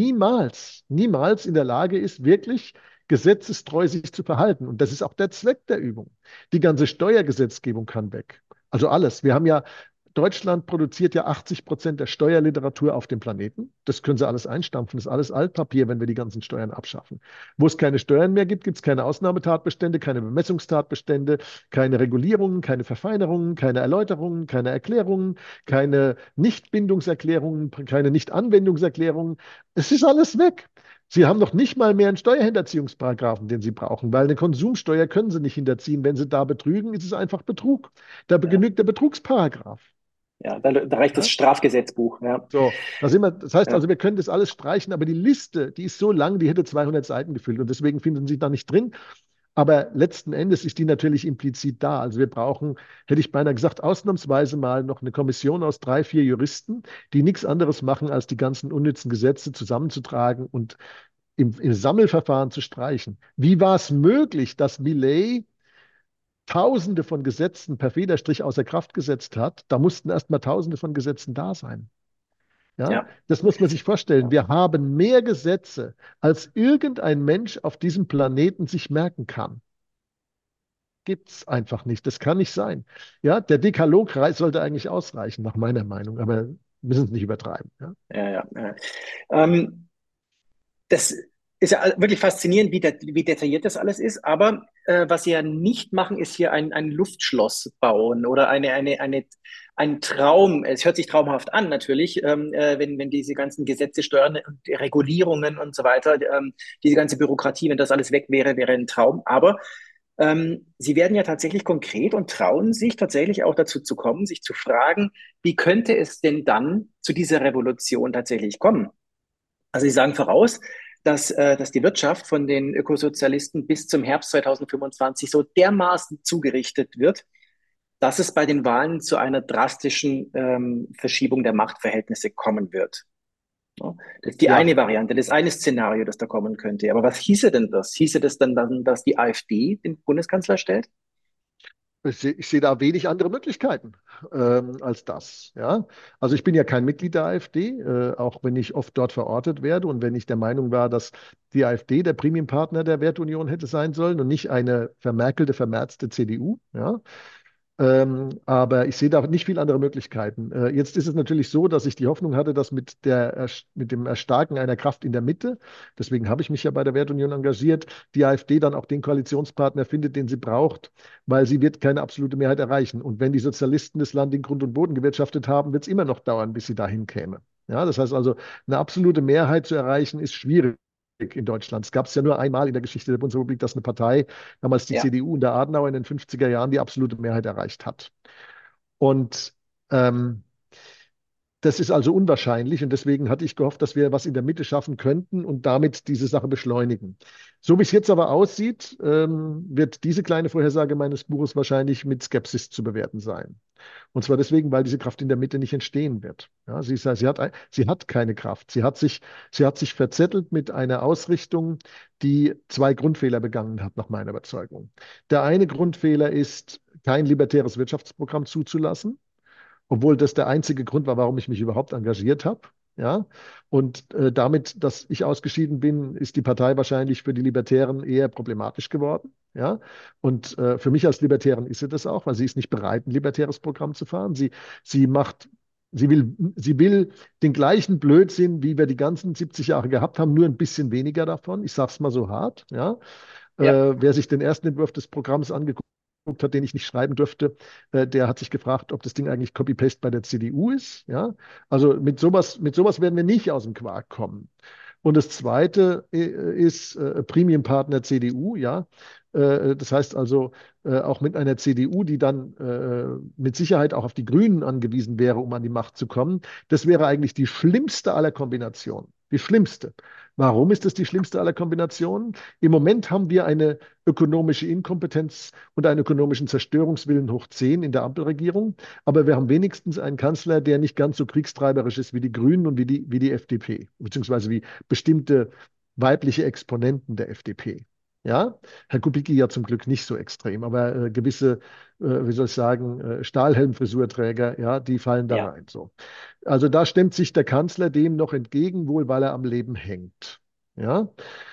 niemals in der Lage ist, wirklich gesetzestreu sich zu verhalten. Und das ist auch der Zweck der Übung. Die ganze Steuergesetzgebung kann weg. Also alles. Wir haben ja Deutschland produziert ja 80% der Steuerliteratur auf dem Planeten. Das können Sie alles einstampfen. Das ist alles Altpapier, wenn wir die ganzen Steuern abschaffen. Wo es keine Steuern mehr gibt, gibt es keine Ausnahmetatbestände, keine Bemessungstatbestände, keine Regulierungen, keine Verfeinerungen, keine Erläuterungen, keine Erklärungen, keine Nichtbindungserklärungen, keine Nichtanwendungserklärungen. Es ist alles weg. Sie haben noch nicht mal mehr einen Steuerhinterziehungsparagraphen, den Sie brauchen, weil eine Konsumsteuer können Sie nicht hinterziehen. Wenn Sie da betrügen, ist es einfach Betrug. Da Ja. genügt der Betrugsparagraph. Ja, da reicht das Ja? Strafgesetzbuch. Ja, So, da sind wir, das heißt ja, also, wir können das alles streichen, aber die Liste, die ist so lang, die hätte 200 Seiten gefüllt und deswegen finden Sie da nicht drin. Aber letzten Endes ist die natürlich implizit da. Also wir brauchen, hätte ich beinahe gesagt, ausnahmsweise mal noch eine Kommission aus 3, 4 Juristen, die nichts anderes machen, als die ganzen unnützen Gesetze zusammenzutragen und im Sammelverfahren zu streichen. Wie war es möglich, dass Millet Tausende von Gesetzen per Federstrich außer Kraft gesetzt hat? Da mussten erst mal Tausende von Gesetzen da sein. Ja, ja, das muss man sich vorstellen. ja, Wir haben mehr Gesetze, als irgendein Mensch auf diesem Planeten sich merken kann. Gibt es einfach nicht. Das kann nicht sein. Ja, der Dekalogkreis sollte eigentlich ausreichen, nach meiner Meinung, aber wir müssen es nicht übertreiben. Ja? ja, ja. Ja. Das ist ja wirklich faszinierend, wie detailliert das alles ist. Aber was sie ja nicht machen, ist hier ein Luftschloss bauen oder ein Traum. Es hört sich traumhaft an, natürlich, wenn diese ganzen Gesetze, Steuern und Regulierungen und so weiter, diese ganze Bürokratie, wenn das alles weg wäre, wäre ein Traum. Aber sie werden ja tatsächlich konkret und trauen sich tatsächlich auch dazu zu kommen, sich zu fragen, wie könnte es denn dann zu dieser Revolution tatsächlich kommen? Also Sie sagen voraus, dass die Wirtschaft von den Ökosozialisten bis zum Herbst 2025 so dermaßen zugerichtet wird, dass es bei den Wahlen zu einer drastischen Verschiebung der Machtverhältnisse kommen wird. Ja, das ist die Ja, eine Variante, das eine Szenario, das da kommen könnte. Aber was hieße denn das? Hieße das dann, dass die AfD den Bundeskanzler stellt? ich sehe da wenig andere Möglichkeiten als das. Ja? Also ich bin ja kein Mitglied der AfD, auch wenn ich oft dort verortet werde und wenn ich der Meinung war, dass die AfD der Premiumpartner der Wertunion hätte sein sollen und nicht eine vermerkelte, vermerzte CDU. Ja? Aber ich sehe da nicht viel andere Möglichkeiten. Jetzt ist es natürlich so, dass ich die Hoffnung hatte, dass mit dem Erstarken einer Kraft in der Mitte, deswegen habe ich mich ja bei der Wertunion engagiert, die AfD dann auch den Koalitionspartner findet, den sie braucht, weil sie wird keine absolute Mehrheit erreichen. Und wenn die Sozialisten das Land in Grund und Boden gewirtschaftet haben, wird es immer noch dauern, bis sie dahin käme. Ja, das heißt also, eine absolute Mehrheit zu erreichen, ist schwierig in Deutschland. Es gab es ja nur einmal in der Geschichte der Bundesrepublik, dass eine Partei, damals die Ja, CDU unter Adenauer in den 50er Jahren, die absolute Mehrheit erreicht hat. Und ähm, das ist also unwahrscheinlich und deswegen hatte ich gehofft, dass wir was in der Mitte schaffen könnten und damit diese Sache beschleunigen. So wie es jetzt aber aussieht, wird diese kleine Vorhersage meines Buches wahrscheinlich mit Skepsis zu bewerten sein. Und zwar deswegen, weil diese Kraft in der Mitte nicht entstehen wird. Ja, sie hat keine Kraft. Sie hat sich verzettelt mit einer Ausrichtung, die zwei Grundfehler begangen hat, nach meiner Überzeugung. Der eine Grundfehler ist, kein libertäres Wirtschaftsprogramm zuzulassen, obwohl das der einzige Grund war, warum ich mich überhaupt engagiert habe. Ja, und damit, dass ich ausgeschieden bin, ist die Partei wahrscheinlich für die Libertären eher problematisch geworden. Ja, und für mich als Libertären ist sie das auch, weil sie ist nicht bereit, ein libertäres Programm zu fahren. Sie macht, sie will den gleichen Blödsinn, wie wir die ganzen 70 Jahre gehabt haben, nur ein bisschen weniger davon. Ich sage es mal so hart. Ja, ja, wer sich den ersten Entwurf des Programms angeguckt hat, den ich nicht schreiben durfte, der hat sich gefragt, ob das Ding eigentlich Copy-Paste bei der CDU ist. Ja? Also mit sowas werden wir nicht aus dem Quark kommen. Und das Zweite ist Premium-Partner CDU, ja. Das heißt also auch mit einer CDU, die dann mit Sicherheit auch auf die Grünen angewiesen wäre, um an die Macht zu kommen. Das wäre eigentlich die schlimmste aller Kombinationen. Die schlimmste. Warum ist das die schlimmste aller Kombinationen? Im Moment haben wir eine ökonomische Inkompetenz und einen ökonomischen Zerstörungswillen hoch 10 in der Ampelregierung. Aber wir haben wenigstens einen Kanzler, der nicht ganz so kriegstreiberisch ist wie die Grünen und wie die FDP, beziehungsweise wie bestimmte weibliche Exponenten der FDP. Ja, Herr Kubicki ja zum Glück nicht so extrem, aber gewisse, wie soll ich sagen, Stahlhelmfrisurträger, ja, die fallen da ja. rein. So. Also da stemmt sich der Kanzler dem noch entgegen, wohl weil er am Leben hängt. Ja,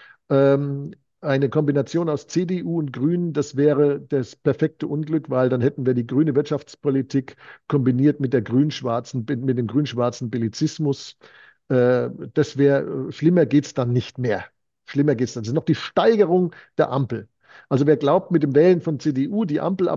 ähm, eine Kombination aus CDU und Grünen, das wäre das perfekte Unglück, weil dann hätten wir die grüne Wirtschaftspolitik kombiniert mit mit dem grün-schwarzen Bellizismus. Das wäre, schlimmer geht es dann nicht mehr. Schlimmer geht es dann. Das ist noch die Steigerung der Ampel. Also wer glaubt, mit dem Wählen von CDU die Ampel,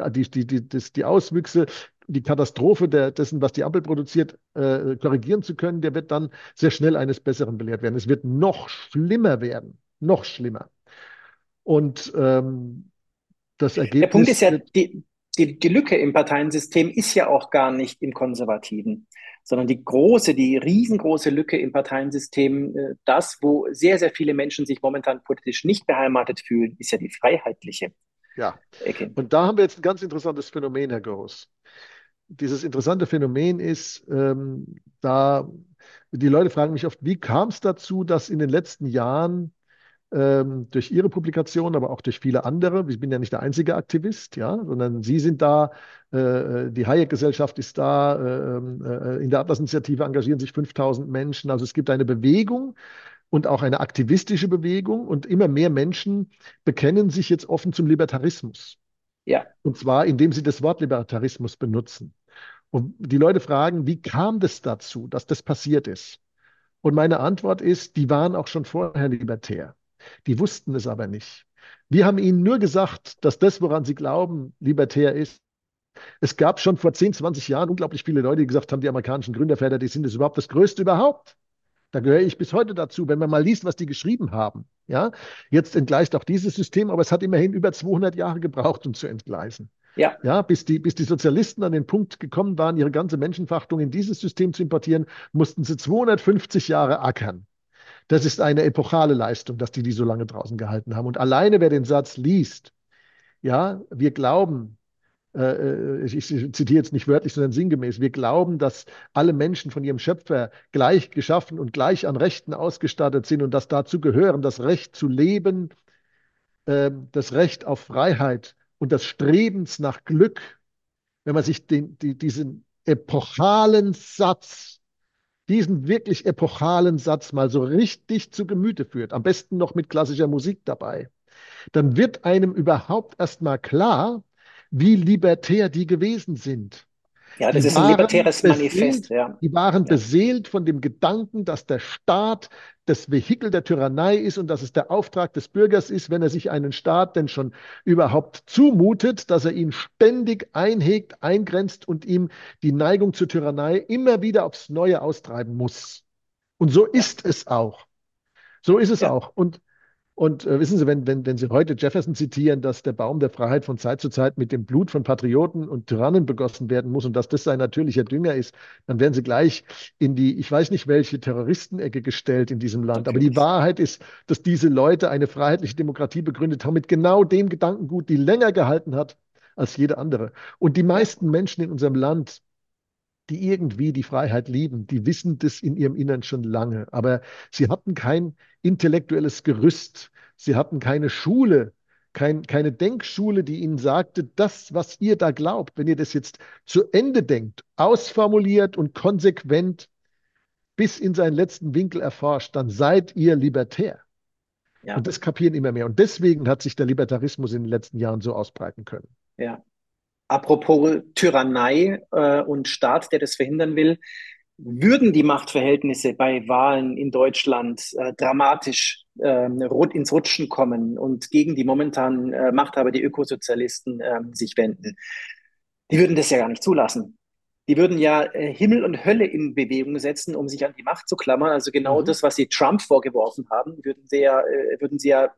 die Auswüchse, die Katastrophe dessen, was die Ampel produziert, korrigieren zu können, der wird dann sehr schnell eines Besseren belehrt werden. Es wird noch schlimmer werden. Noch schlimmer. Und das Der Punkt ist Ergebnis ja, wird, die Lücke im Parteiensystem ist ja auch gar nicht im Konservativen, sondern die riesengroße Lücke im Parteiensystem, das, wo sehr, sehr viele Menschen sich momentan politisch nicht beheimatet fühlen, ist ja die freiheitliche Ja. Ecke. Und da haben wir jetzt ein ganz interessantes Phänomen, Herr Goros. Dieses interessante Phänomen ist, da die Leute fragen mich oft, wie kam es dazu, dass in den letzten Jahren durch Ihre Publikation, aber auch durch viele andere. Ich bin ja nicht der einzige Aktivist, ja, sondern Sie sind da, die Hayek-Gesellschaft ist da, in der Atlas-Initiative engagieren sich 5000 Menschen. Also es gibt eine Bewegung und auch eine aktivistische Bewegung und immer mehr Menschen bekennen sich jetzt offen zum Libertarismus. Ja, Und zwar, indem sie das Wort Libertarismus benutzen. Und die Leute fragen, wie kam das dazu, dass das passiert ist? Und meine Antwort ist, die waren auch schon vorher libertär. Die wussten es aber nicht. Wir haben ihnen nur gesagt, dass das, woran sie glauben, libertär ist. Es gab schon vor 10, 20 Jahren unglaublich viele Leute, die gesagt haben, die amerikanischen Gründerväter, die sind das überhaupt das Größte überhaupt. Da gehöre ich bis heute dazu, wenn man mal liest, was die geschrieben haben. Ja, jetzt entgleist auch dieses System, aber es hat immerhin über 200 Jahre gebraucht, um zu entgleisen. ja, Ja, bis die Sozialisten an den Punkt gekommen waren, ihre ganze Menschenverachtung in dieses System zu importieren, mussten sie 250 Jahre ackern. Das ist eine epochale Leistung, dass die so lange draußen gehalten haben. Und alleine wer den Satz liest, ja, wir glauben, ich zitiere jetzt nicht wörtlich, sondern sinngemäß, wir glauben, dass alle Menschen von ihrem Schöpfer gleich geschaffen und gleich an Rechten ausgestattet sind und dass dazu gehören das Recht zu leben, das Recht auf Freiheit und das Strebens nach Glück. Wenn man sich diesen epochalen Satz, diesen wirklich epochalen Satz mal so richtig zu Gemüte führt, am besten noch mit klassischer Musik dabei, dann wird einem überhaupt erst mal klar, wie libertär die gewesen sind. ja, das Die ist ein waren libertäres Manifest, beseelt, ja, die waren ja, beseelt von dem Gedanken, dass der Staat das Vehikel der Tyrannei ist und dass es der Auftrag des Bürgers ist, wenn er sich einen Staat denn schon überhaupt zumutet, dass er ihn ständig einhegt, eingrenzt und ihm die Neigung zur Tyrannei immer wieder aufs Neue austreiben muss. Und so ja, ist es auch. So ist es ja, auch. Und wissen Sie, wenn Sie heute Jefferson zitieren, dass der Baum der Freiheit von Zeit zu Zeit mit dem Blut von Patrioten und Tyrannen begossen werden muss und dass das sein natürlicher Dünger ist, dann werden Sie gleich in die, ich weiß nicht welche Terroristenecke gestellt in diesem Land. Aber die natürlich. Wahrheit ist, dass diese Leute eine freiheitliche Demokratie begründet haben mit genau dem Gedankengut, die länger gehalten hat als jede andere. Und die Ja, meisten Menschen in unserem Land, die irgendwie die Freiheit lieben, die wissen das in ihrem Innern schon lange. Aber sie hatten kein intellektuelles Gerüst. Sie hatten keine Schule, keine Denkschule, die ihnen sagte, das, was ihr da glaubt, wenn ihr das jetzt zu Ende denkt, ausformuliert und konsequent bis in seinen letzten Winkel erforscht, dann seid ihr libertär. Und ja, das kapieren immer mehr. Und deswegen hat sich der Libertarismus in den letzten Jahren so ausbreiten können. ja. Apropos Tyrannei und Staat, der das verhindern will, würden die Machtverhältnisse bei Wahlen in Deutschland dramatisch ins Rutschen kommen und gegen die momentanen Machthaber, die Ökosozialisten, sich wenden, die würden das ja gar nicht zulassen. Die würden ja Himmel und Hölle in Bewegung setzen, um sich an die Macht zu klammern. Also genau Mhm. das, was sie Trump vorgeworfen haben, würden sie ja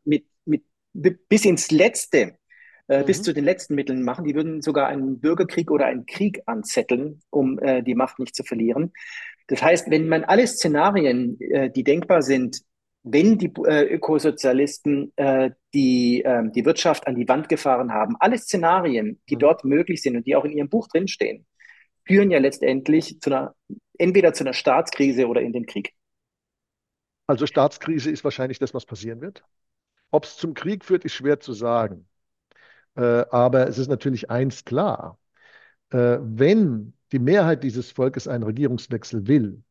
bis ins Letzte, bis Mhm. zu den letzten Mitteln machen. Die würden sogar einen Bürgerkrieg oder einen Krieg anzetteln, um die Macht nicht zu verlieren. Das heißt, wenn man alle Szenarien, die denkbar sind, wenn die Ökosozialisten die Wirtschaft an die Wand gefahren haben, alle Szenarien, die Mhm. dort möglich sind und die auch in ihrem Buch drinstehen, führen ja letztendlich entweder zu einer Staatskrise oder in den Krieg. Also Staatskrise ist wahrscheinlich das, was passieren wird. Ob es zum Krieg führt, ist schwer zu sagen. Aber es ist natürlich eins klar. Wenn die Mehrheit dieses Volkes einen Regierungswechsel will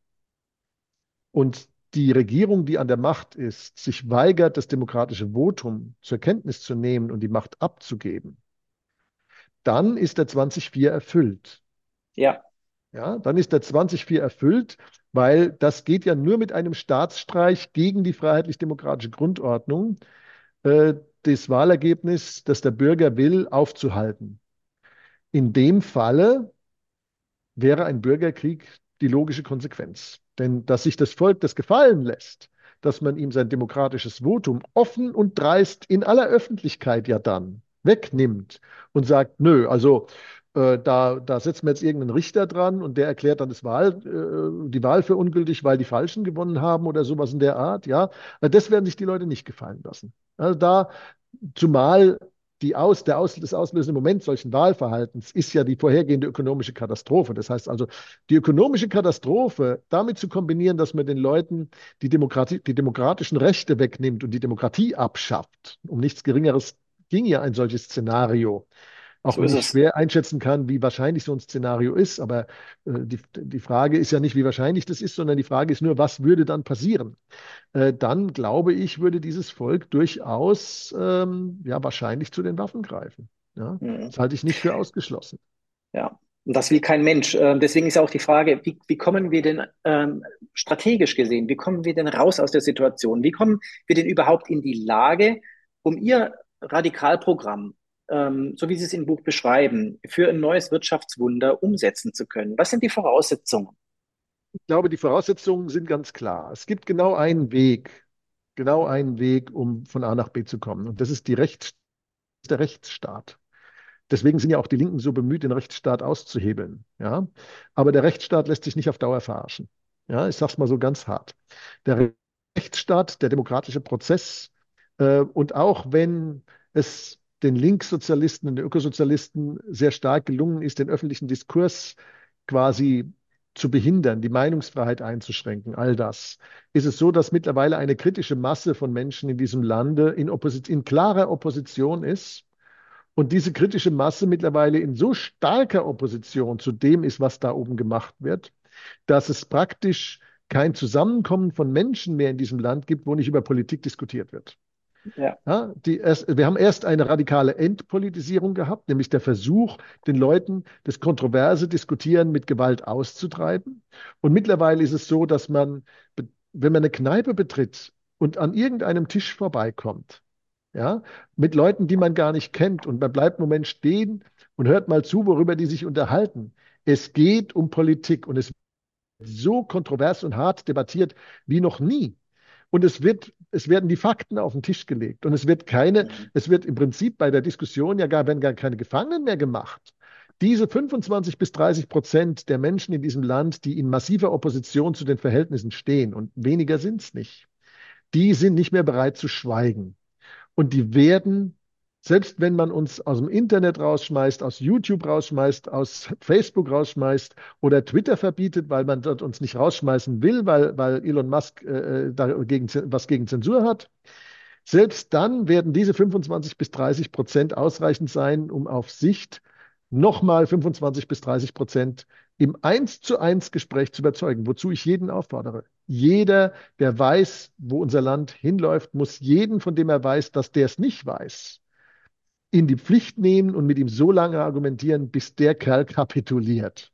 und die Regierung, die an der Macht ist, sich weigert, das demokratische Votum zur Kenntnis zu nehmen und die Macht abzugeben, dann ist der 2004 erfüllt. Ja, Ja, dann ist der 2004 erfüllt, weil das geht ja nur mit einem Staatsstreich gegen die freiheitlich-demokratische Grundordnung, äh, das Wahlergebnis, das der Bürger will, aufzuhalten. In dem Falle wäre ein Bürgerkrieg die logische Konsequenz. Denn dass sich das Volk das gefallen lässt, dass man ihm sein demokratisches Votum offen und dreist in aller Öffentlichkeit ja dann, wegnimmt und sagt, nö, also da setzen wir jetzt irgendeinen Richter dran und der erklärt dann die Wahl für ungültig, weil die Falschen gewonnen haben oder sowas in der Art, ja. Das werden sich die Leute nicht gefallen lassen. Also zumal das auslösende Moment solchen Wahlverhaltens ist ja die vorhergehende ökonomische Katastrophe. Das heißt also, die ökonomische Katastrophe damit zu kombinieren, dass man den Leuten die demokratischen Rechte wegnimmt und die Demokratie abschafft, um nichts Geringeres ging ja ein solches Szenario. Auch So wenn ist ich es. schwer einschätzen kann, wie wahrscheinlich so ein Szenario ist, aber die Frage ist ja nicht, wie wahrscheinlich das ist, sondern die Frage ist nur, was würde dann passieren? Dann glaube ich, würde dieses Volk durchaus ja, wahrscheinlich zu den Waffen greifen. Ja? Mhm. Das halte ich nicht für ausgeschlossen. Ja, und das will kein Mensch. Deswegen ist auch die Frage, wie kommen wir denn strategisch gesehen, wie kommen wir denn raus aus der Situation? Wie kommen wir denn überhaupt in die Lage, um Ihr Radikalprogramm, so wie Sie es im Buch beschreiben, für ein neues Wirtschaftswunder umsetzen zu können? Was sind die Voraussetzungen? Ich glaube, die Voraussetzungen sind ganz klar. Es gibt genau einen Weg, um von A nach B zu kommen. Und das ist der Rechtsstaat. Deswegen sind ja auch die Linken so bemüht, den Rechtsstaat auszuhebeln. Ja? Aber der Rechtsstaat lässt sich nicht auf Dauer verarschen. Ja? Ich sage es mal so ganz hart. Der Rechtsstaat, der demokratische Prozess und auch wenn es den Linkssozialisten und den Ökosozialisten sehr stark gelungen ist, den öffentlichen Diskurs quasi zu behindern, die Meinungsfreiheit einzuschränken, all das, ist es so, dass mittlerweile eine kritische Masse von Menschen in diesem Lande in klarer Opposition ist und diese kritische Masse mittlerweile in so starker Opposition zu dem ist, was da oben gemacht wird, dass es praktisch kein Zusammenkommen von Menschen mehr in diesem Land gibt, wo nicht über Politik diskutiert wird. Ja, Ja, wir haben erst eine radikale Entpolitisierung gehabt, nämlich der Versuch, den Leuten das kontroverse Diskutieren mit Gewalt auszutreiben. Und mittlerweile ist es so, dass wenn man eine Kneipe betritt und an irgendeinem Tisch vorbeikommt, ja, mit Leuten, die man gar nicht kennt, und man bleibt einen Moment stehen und hört mal zu, worüber die sich unterhalten. Es geht um Politik und es wird so kontrovers und hart debattiert wie noch nie. Und es werden die Fakten auf den Tisch gelegt. Und mhm. es wird im Prinzip bei der Diskussion werden gar keine Gefangenen mehr gemacht. Diese 25 bis 30% der Menschen in diesem Land, die in massiver Opposition zu den Verhältnissen stehen, und weniger sind es nicht, die sind nicht mehr bereit zu schweigen. Und die werden, selbst wenn man uns aus dem Internet rausschmeißt, aus YouTube rausschmeißt, aus Facebook rausschmeißt oder Twitter verbietet, weil man dort uns nicht rausschmeißen will, weil Elon Musk was gegen Zensur hat, selbst dann werden diese 25 bis 30% ausreichend sein, um auf Sicht nochmal 25 bis 30% im Eins-zu-eins Gespräch zu überzeugen, wozu ich jeden auffordere. Jeder, der weiß, wo unser Land hinläuft, muss jeden, von dem er weiß, dass der es nicht weiß, in die Pflicht nehmen und mit ihm so lange argumentieren, bis der Kerl kapituliert.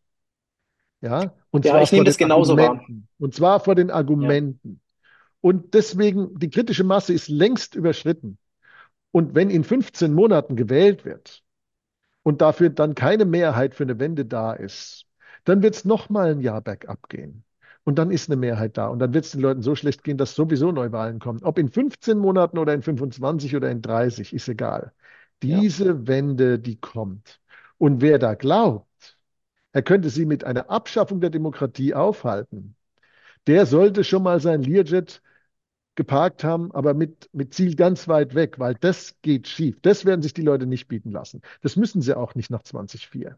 Ja, und Ja, zwar ich nehme vor das den genauso wahr. Argumenten. Und zwar vor den Ja, Argumenten. Und deswegen, die kritische Masse ist längst überschritten. Und wenn in 15 Monaten gewählt wird und dafür dann keine Mehrheit für eine Wende da ist, dann wird es noch mal ein Jahr bergab gehen. Und dann ist eine Mehrheit da. Und dann wird es den Leuten so schlecht gehen, dass sowieso Neuwahlen kommen. Ob in 15 Monaten oder in 25 oder in 30, ist egal. ja. Diese Wende, die kommt. Und wer da glaubt, er könnte sie mit einer Abschaffung der Demokratie aufhalten, der sollte schon mal sein Learjet geparkt haben, aber mit Ziel ganz weit weg, weil das geht schief. Das werden sich die Leute nicht bieten lassen. Das müssen sie auch nicht nach 2004.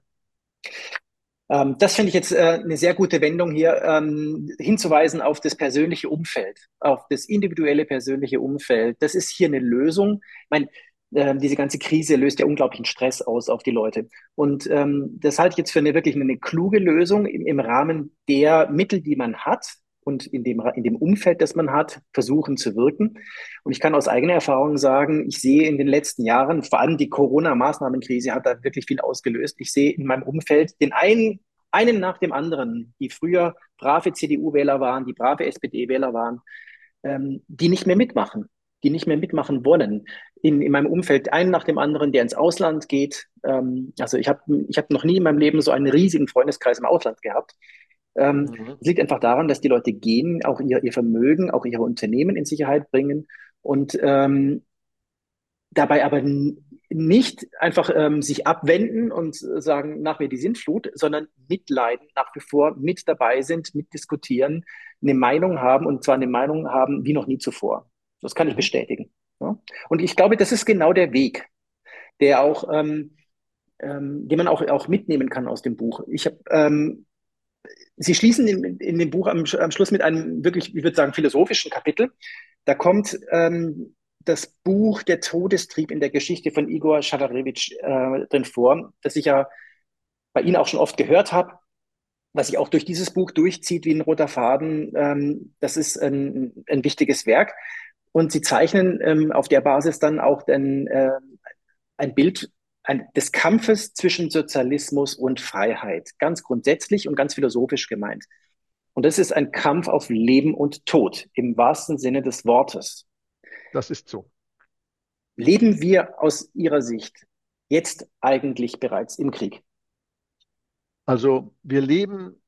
Das finde ich jetzt eine sehr gute Wendung hier, hinzuweisen auf das persönliche Umfeld, auf das individuelle persönliche Umfeld. Das ist hier eine Lösung. Ich meine, diese ganze Krise löst ja unglaublichen Stress aus auf die Leute. Und das halte ich jetzt für wirklich eine kluge Lösung im Rahmen der Mittel, die man hat und in dem Umfeld, das man hat, versuchen zu wirken. Und ich kann aus eigener Erfahrung sagen, ich sehe in den letzten Jahren, vor allem die Corona-Maßnahmenkrise hat da wirklich viel ausgelöst. Ich sehe in meinem Umfeld einen nach dem anderen, die früher brave CDU-Wähler waren, die brave SPD-Wähler waren, die nicht mehr mitmachen, die nicht mehr mitmachen wollen. In meinem Umfeld einen nach dem anderen, der ins Ausland geht. Also ich hab noch nie in meinem Leben so einen riesigen Freundeskreis im Ausland gehabt. Mhm. Es liegt einfach daran, dass die Leute gehen, auch ihr Vermögen, auch ihre Unternehmen in Sicherheit bringen. Und dabei aber nicht einfach sich abwenden und sagen, nach mir die Sintflut, sondern mitleiden, nach wie vor mit dabei sind, mitdiskutieren, eine Meinung haben und zwar eine Meinung haben wie noch nie zuvor. Das kann ich Mhm. bestätigen. Ja? Und ich glaube, das ist genau der Weg, der auch, den man auch mitnehmen kann aus dem Buch. Sie schließen in dem Buch am Schluss mit einem wirklich, ich würde sagen, philosophischen Kapitel. Da kommt das Buch Der Todestrieb in der Geschichte von Igor Schawarewitsch drin vor, das ich ja bei Ihnen auch schon oft gehört habe, was sich auch durch dieses Buch durchzieht wie ein roter Faden. Das ist ein wichtiges Werk. Und Sie zeichnen auf der Basis dann auch ein Bild des Kampfes zwischen Sozialismus und Freiheit, ganz grundsätzlich und ganz philosophisch gemeint. Und das ist ein Kampf auf Leben und Tod im wahrsten Sinne des Wortes. Das ist so. Leben wir aus Ihrer Sicht jetzt eigentlich bereits im Krieg? Also wir leben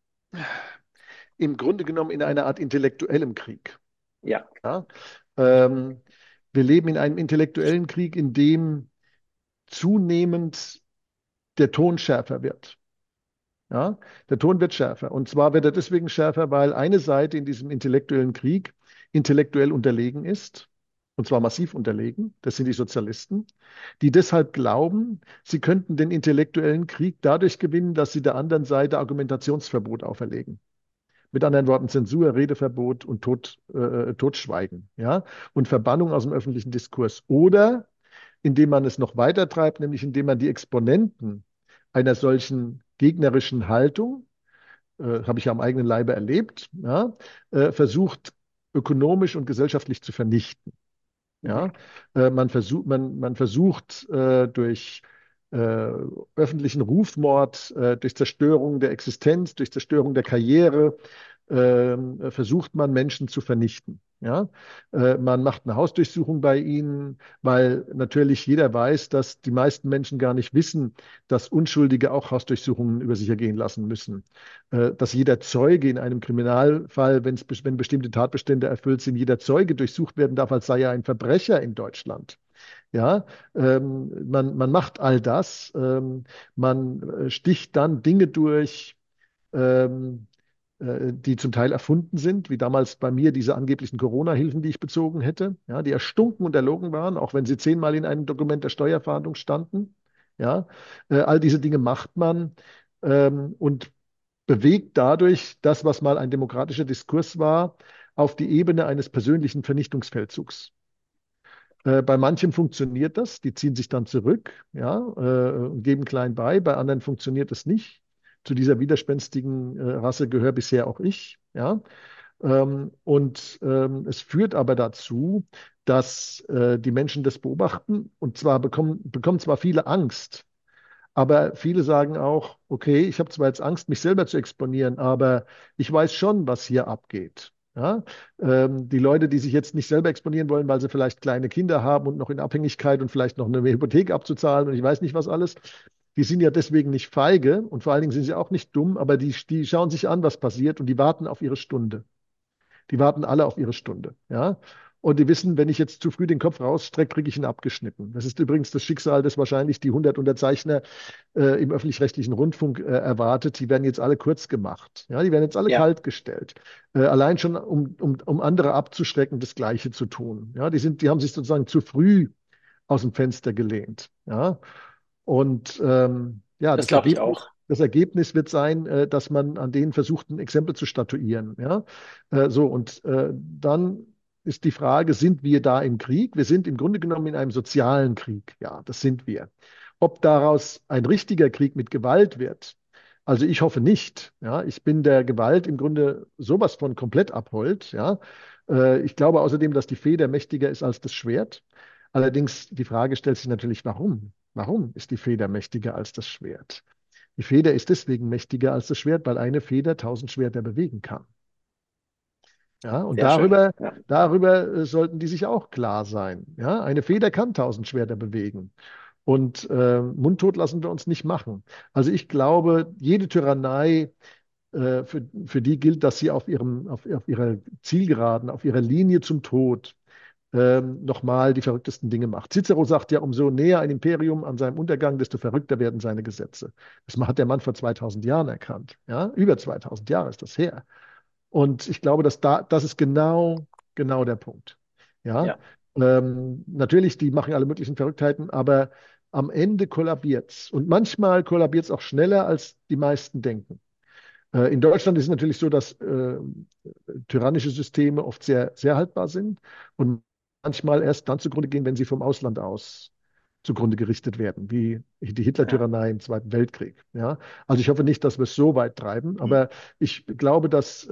im Grunde genommen in einer Art intellektuellem Krieg. Ja. Ja? Ähm, Wir leben in einem intellektuellen Krieg, in dem zunehmend der Ton schärfer wird. Ja? Der Ton wird schärfer. Und zwar wird er deswegen schärfer, weil eine Seite in diesem intellektuellen Krieg intellektuell unterlegen ist. Und zwar massiv unterlegen. Das sind die Sozialisten, die deshalb glauben, sie könnten den intellektuellen Krieg dadurch gewinnen, dass sie der anderen Seite Argumentationsverbot auferlegen. Mit anderen Worten Zensur, Redeverbot und Totschweigen, ja, und Verbannung aus dem öffentlichen Diskurs. Oder indem man es noch weiter treibt, nämlich indem man die Exponenten einer solchen gegnerischen Haltung, habe ich ja am eigenen Leibe erlebt, ja, versucht ökonomisch und gesellschaftlich zu vernichten. Mhm. Ja, man versucht durch äh, öffentlichen Rufmord, durch Zerstörung der Existenz, durch Zerstörung der Karriere, versucht man Menschen zu vernichten. Ja, man macht eine Hausdurchsuchung bei ihnen, weil natürlich jeder weiß, dass die meisten Menschen gar nicht wissen, dass Unschuldige auch Hausdurchsuchungen über sich ergehen lassen müssen. Dass jeder Zeuge in einem Kriminalfall, wenn bestimmte Tatbestände erfüllt sind, jeder Zeuge durchsucht werden darf, als sei er ein Verbrecher in Deutschland. Ja, man macht all das, man sticht dann Dinge durch, ähm, die zum Teil erfunden sind, wie damals bei mir diese angeblichen Corona-Hilfen, die ich bezogen hätte, ja, die erstunken und erlogen waren, auch wenn sie 10-mal in einem Dokument der Steuerfahndung standen. Ja, all diese Dinge macht man und bewegt dadurch das, was mal ein demokratischer Diskurs war, auf die Ebene eines persönlichen Vernichtungsfeldzugs. Bei manchen funktioniert das, die ziehen sich dann zurück, ja, und geben klein bei. Bei anderen funktioniert es nicht. Zu dieser widerspenstigen Rasse gehöre bisher auch ich, ja. Es führt aber dazu, dass die Menschen das beobachten und zwar bekommen zwar viele Angst, aber viele sagen auch, okay, ich habe zwar jetzt Angst, mich selber zu exponieren, aber ich weiß schon, was hier abgeht. Ja? Die Leute, die sich jetzt nicht selber exponieren wollen, weil sie vielleicht kleine Kinder haben und noch in Abhängigkeit und vielleicht noch eine Hypothek abzuzahlen und ich weiß nicht was alles, die sind ja deswegen nicht feige und vor allen Dingen sind sie auch nicht dumm, aber die schauen sich an, was passiert und die warten auf ihre Stunde. Die warten alle auf ihre Stunde. Ja? Und die wissen, wenn ich jetzt zu früh den Kopf rausstrecke, kriege ich ihn abgeschnitten. Das ist übrigens das Schicksal, das wahrscheinlich die 100 Unterzeichner im öffentlich-rechtlichen Rundfunk erwartet. Die werden jetzt alle kurz gemacht. Ja, die werden jetzt alle Ja, kalt gestellt. Allein schon, um andere abzuschrecken, das Gleiche zu tun. Ja, die haben sich sozusagen zu früh aus dem Fenster gelehnt. Ja, und ja, das glaube ich auch. das Ergebnis wird sein, dass man an denen versucht, ein Exempel zu statuieren. Ja, dann ist die Frage, sind wir da im Krieg? Wir sind im Grunde genommen in einem sozialen Krieg. Ja, das sind wir. Ob daraus ein richtiger Krieg mit Gewalt wird, also ich hoffe nicht. Ja, ich bin der Gewalt im Grunde sowas von komplett abhold. Ja, ich glaube außerdem, dass die Feder mächtiger ist als das Schwert. Allerdings die Frage stellt sich natürlich, warum? Warum ist die Feder mächtiger als das Schwert? Die Feder ist deswegen mächtiger als das Schwert, weil eine Feder 1000 Schwerter bewegen kann. Ja, und Sehr schön. Ja. darüber sollten die sich auch klar sein. Ja, eine Feder kann 1000 Schwerter bewegen. Und mundtot lassen wir uns nicht machen. Also ich glaube, jede Tyrannei, für die gilt, dass sie auf ihrer Zielgeraden, auf ihrer Linie zum Tod nochmal die verrücktesten Dinge macht. Cicero sagt ja, umso näher ein Imperium an seinem Untergang, desto verrückter werden seine Gesetze. Das hat der Mann vor 2000 Jahren erkannt. Ja? Über 2000 Jahre ist das her. Und ich glaube, das ist genau der Punkt. Ja, Ja, natürlich, die machen alle möglichen Verrücktheiten, aber am Ende kollabiert es. Und manchmal kollabiert es auch schneller, als die meisten denken. In Deutschland ist es natürlich so, dass tyrannische Systeme oft sehr haltbar sind und manchmal erst dann zugrunde gehen, wenn sie vom Ausland aus zugrunde gerichtet werden, wie die ja. Hitler-Tyrannei im Zweiten Weltkrieg. Ja? Also ich hoffe nicht, dass wir es so weit treiben, Hm. aber ich glaube, dass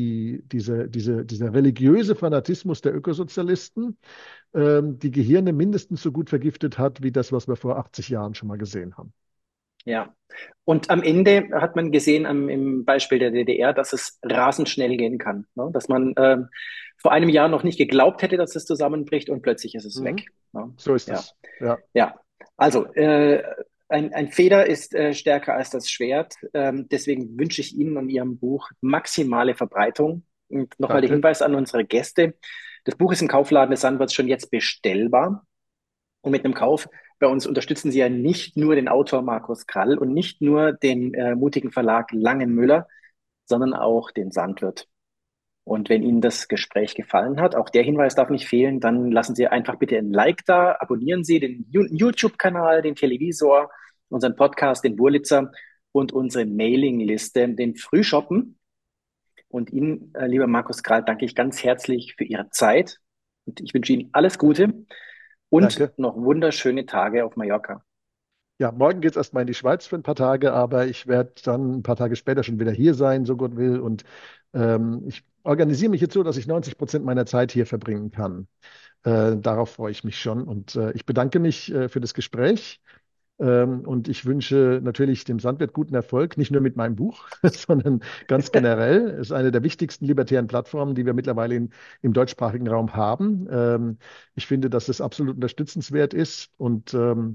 dieser religiöse Fanatismus der Ökosozialisten die Gehirne mindestens so gut vergiftet hat, wie das, was wir vor 80 Jahren schon mal gesehen haben. Ja. Und am Ende hat man gesehen im Beispiel der DDR, dass es rasend schnell gehen kann. Ne? Dass man vor einem Jahr noch nicht geglaubt hätte, dass es zusammenbricht und plötzlich ist es weg. Mhm. Ne? So ist Ja, es. Ja, ja. Also ein Feder ist stärker als das Schwert. Deswegen wünsche ich Ihnen und Ihrem Buch maximale Verbreitung. Und nochmal der danke. Hinweis an unsere Gäste. Das Buch ist im Kaufladen des Sandwärts schon jetzt bestellbar. Und mit einem Kauf bei uns unterstützen Sie ja nicht nur den Autor Markus Krall und nicht nur den mutigen Verlag Langenmüller, sondern auch den Sandwirt. Und wenn Ihnen das Gespräch gefallen hat, auch der Hinweis darf nicht fehlen, dann lassen Sie einfach bitte ein Like da, abonnieren Sie den YouTube-Kanal, den Televisor, unseren Podcast, den Wurlitzer und unsere Mailingliste, den Frühschoppen. Und Ihnen, lieber Markus Krall, danke ich ganz herzlich für Ihre Zeit und ich wünsche Ihnen alles Gute und Danke. noch wunderschöne Tage auf Mallorca. Ja, morgen geht es erstmal in die Schweiz für ein paar Tage, aber ich werde dann ein paar Tage später schon wieder hier sein, so Gott will. Und ich organisiere mich jetzt so, dass ich 90% meiner Zeit hier verbringen kann. Darauf freue ich mich schon. Und ich bedanke mich für das Gespräch. Und ich wünsche natürlich dem Sandwirt guten Erfolg, nicht nur mit meinem Buch, sondern ganz generell. Es ist eine der wichtigsten libertären Plattformen, die wir mittlerweile im deutschsprachigen Raum haben. Ich finde, dass es absolut unterstützenswert ist und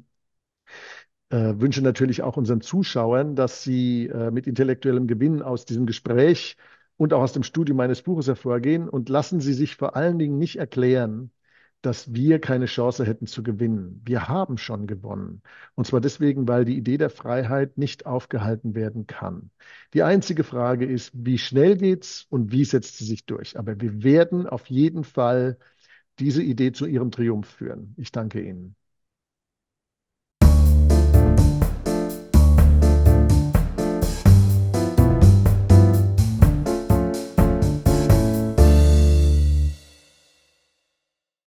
wünsche natürlich auch unseren Zuschauern, dass sie mit intellektuellem Gewinn aus diesem Gespräch und auch aus dem Studium meines Buches hervorgehen und lassen Sie sich vor allen Dingen nicht erklären, dass wir keine Chance hätten zu gewinnen. Wir haben schon gewonnen. Und zwar deswegen, weil die Idee der Freiheit nicht aufgehalten werden kann. Die einzige Frage ist, wie schnell geht's und wie setzt sie sich durch? Aber wir werden auf jeden Fall diese Idee zu ihrem Triumph führen. Ich danke Ihnen.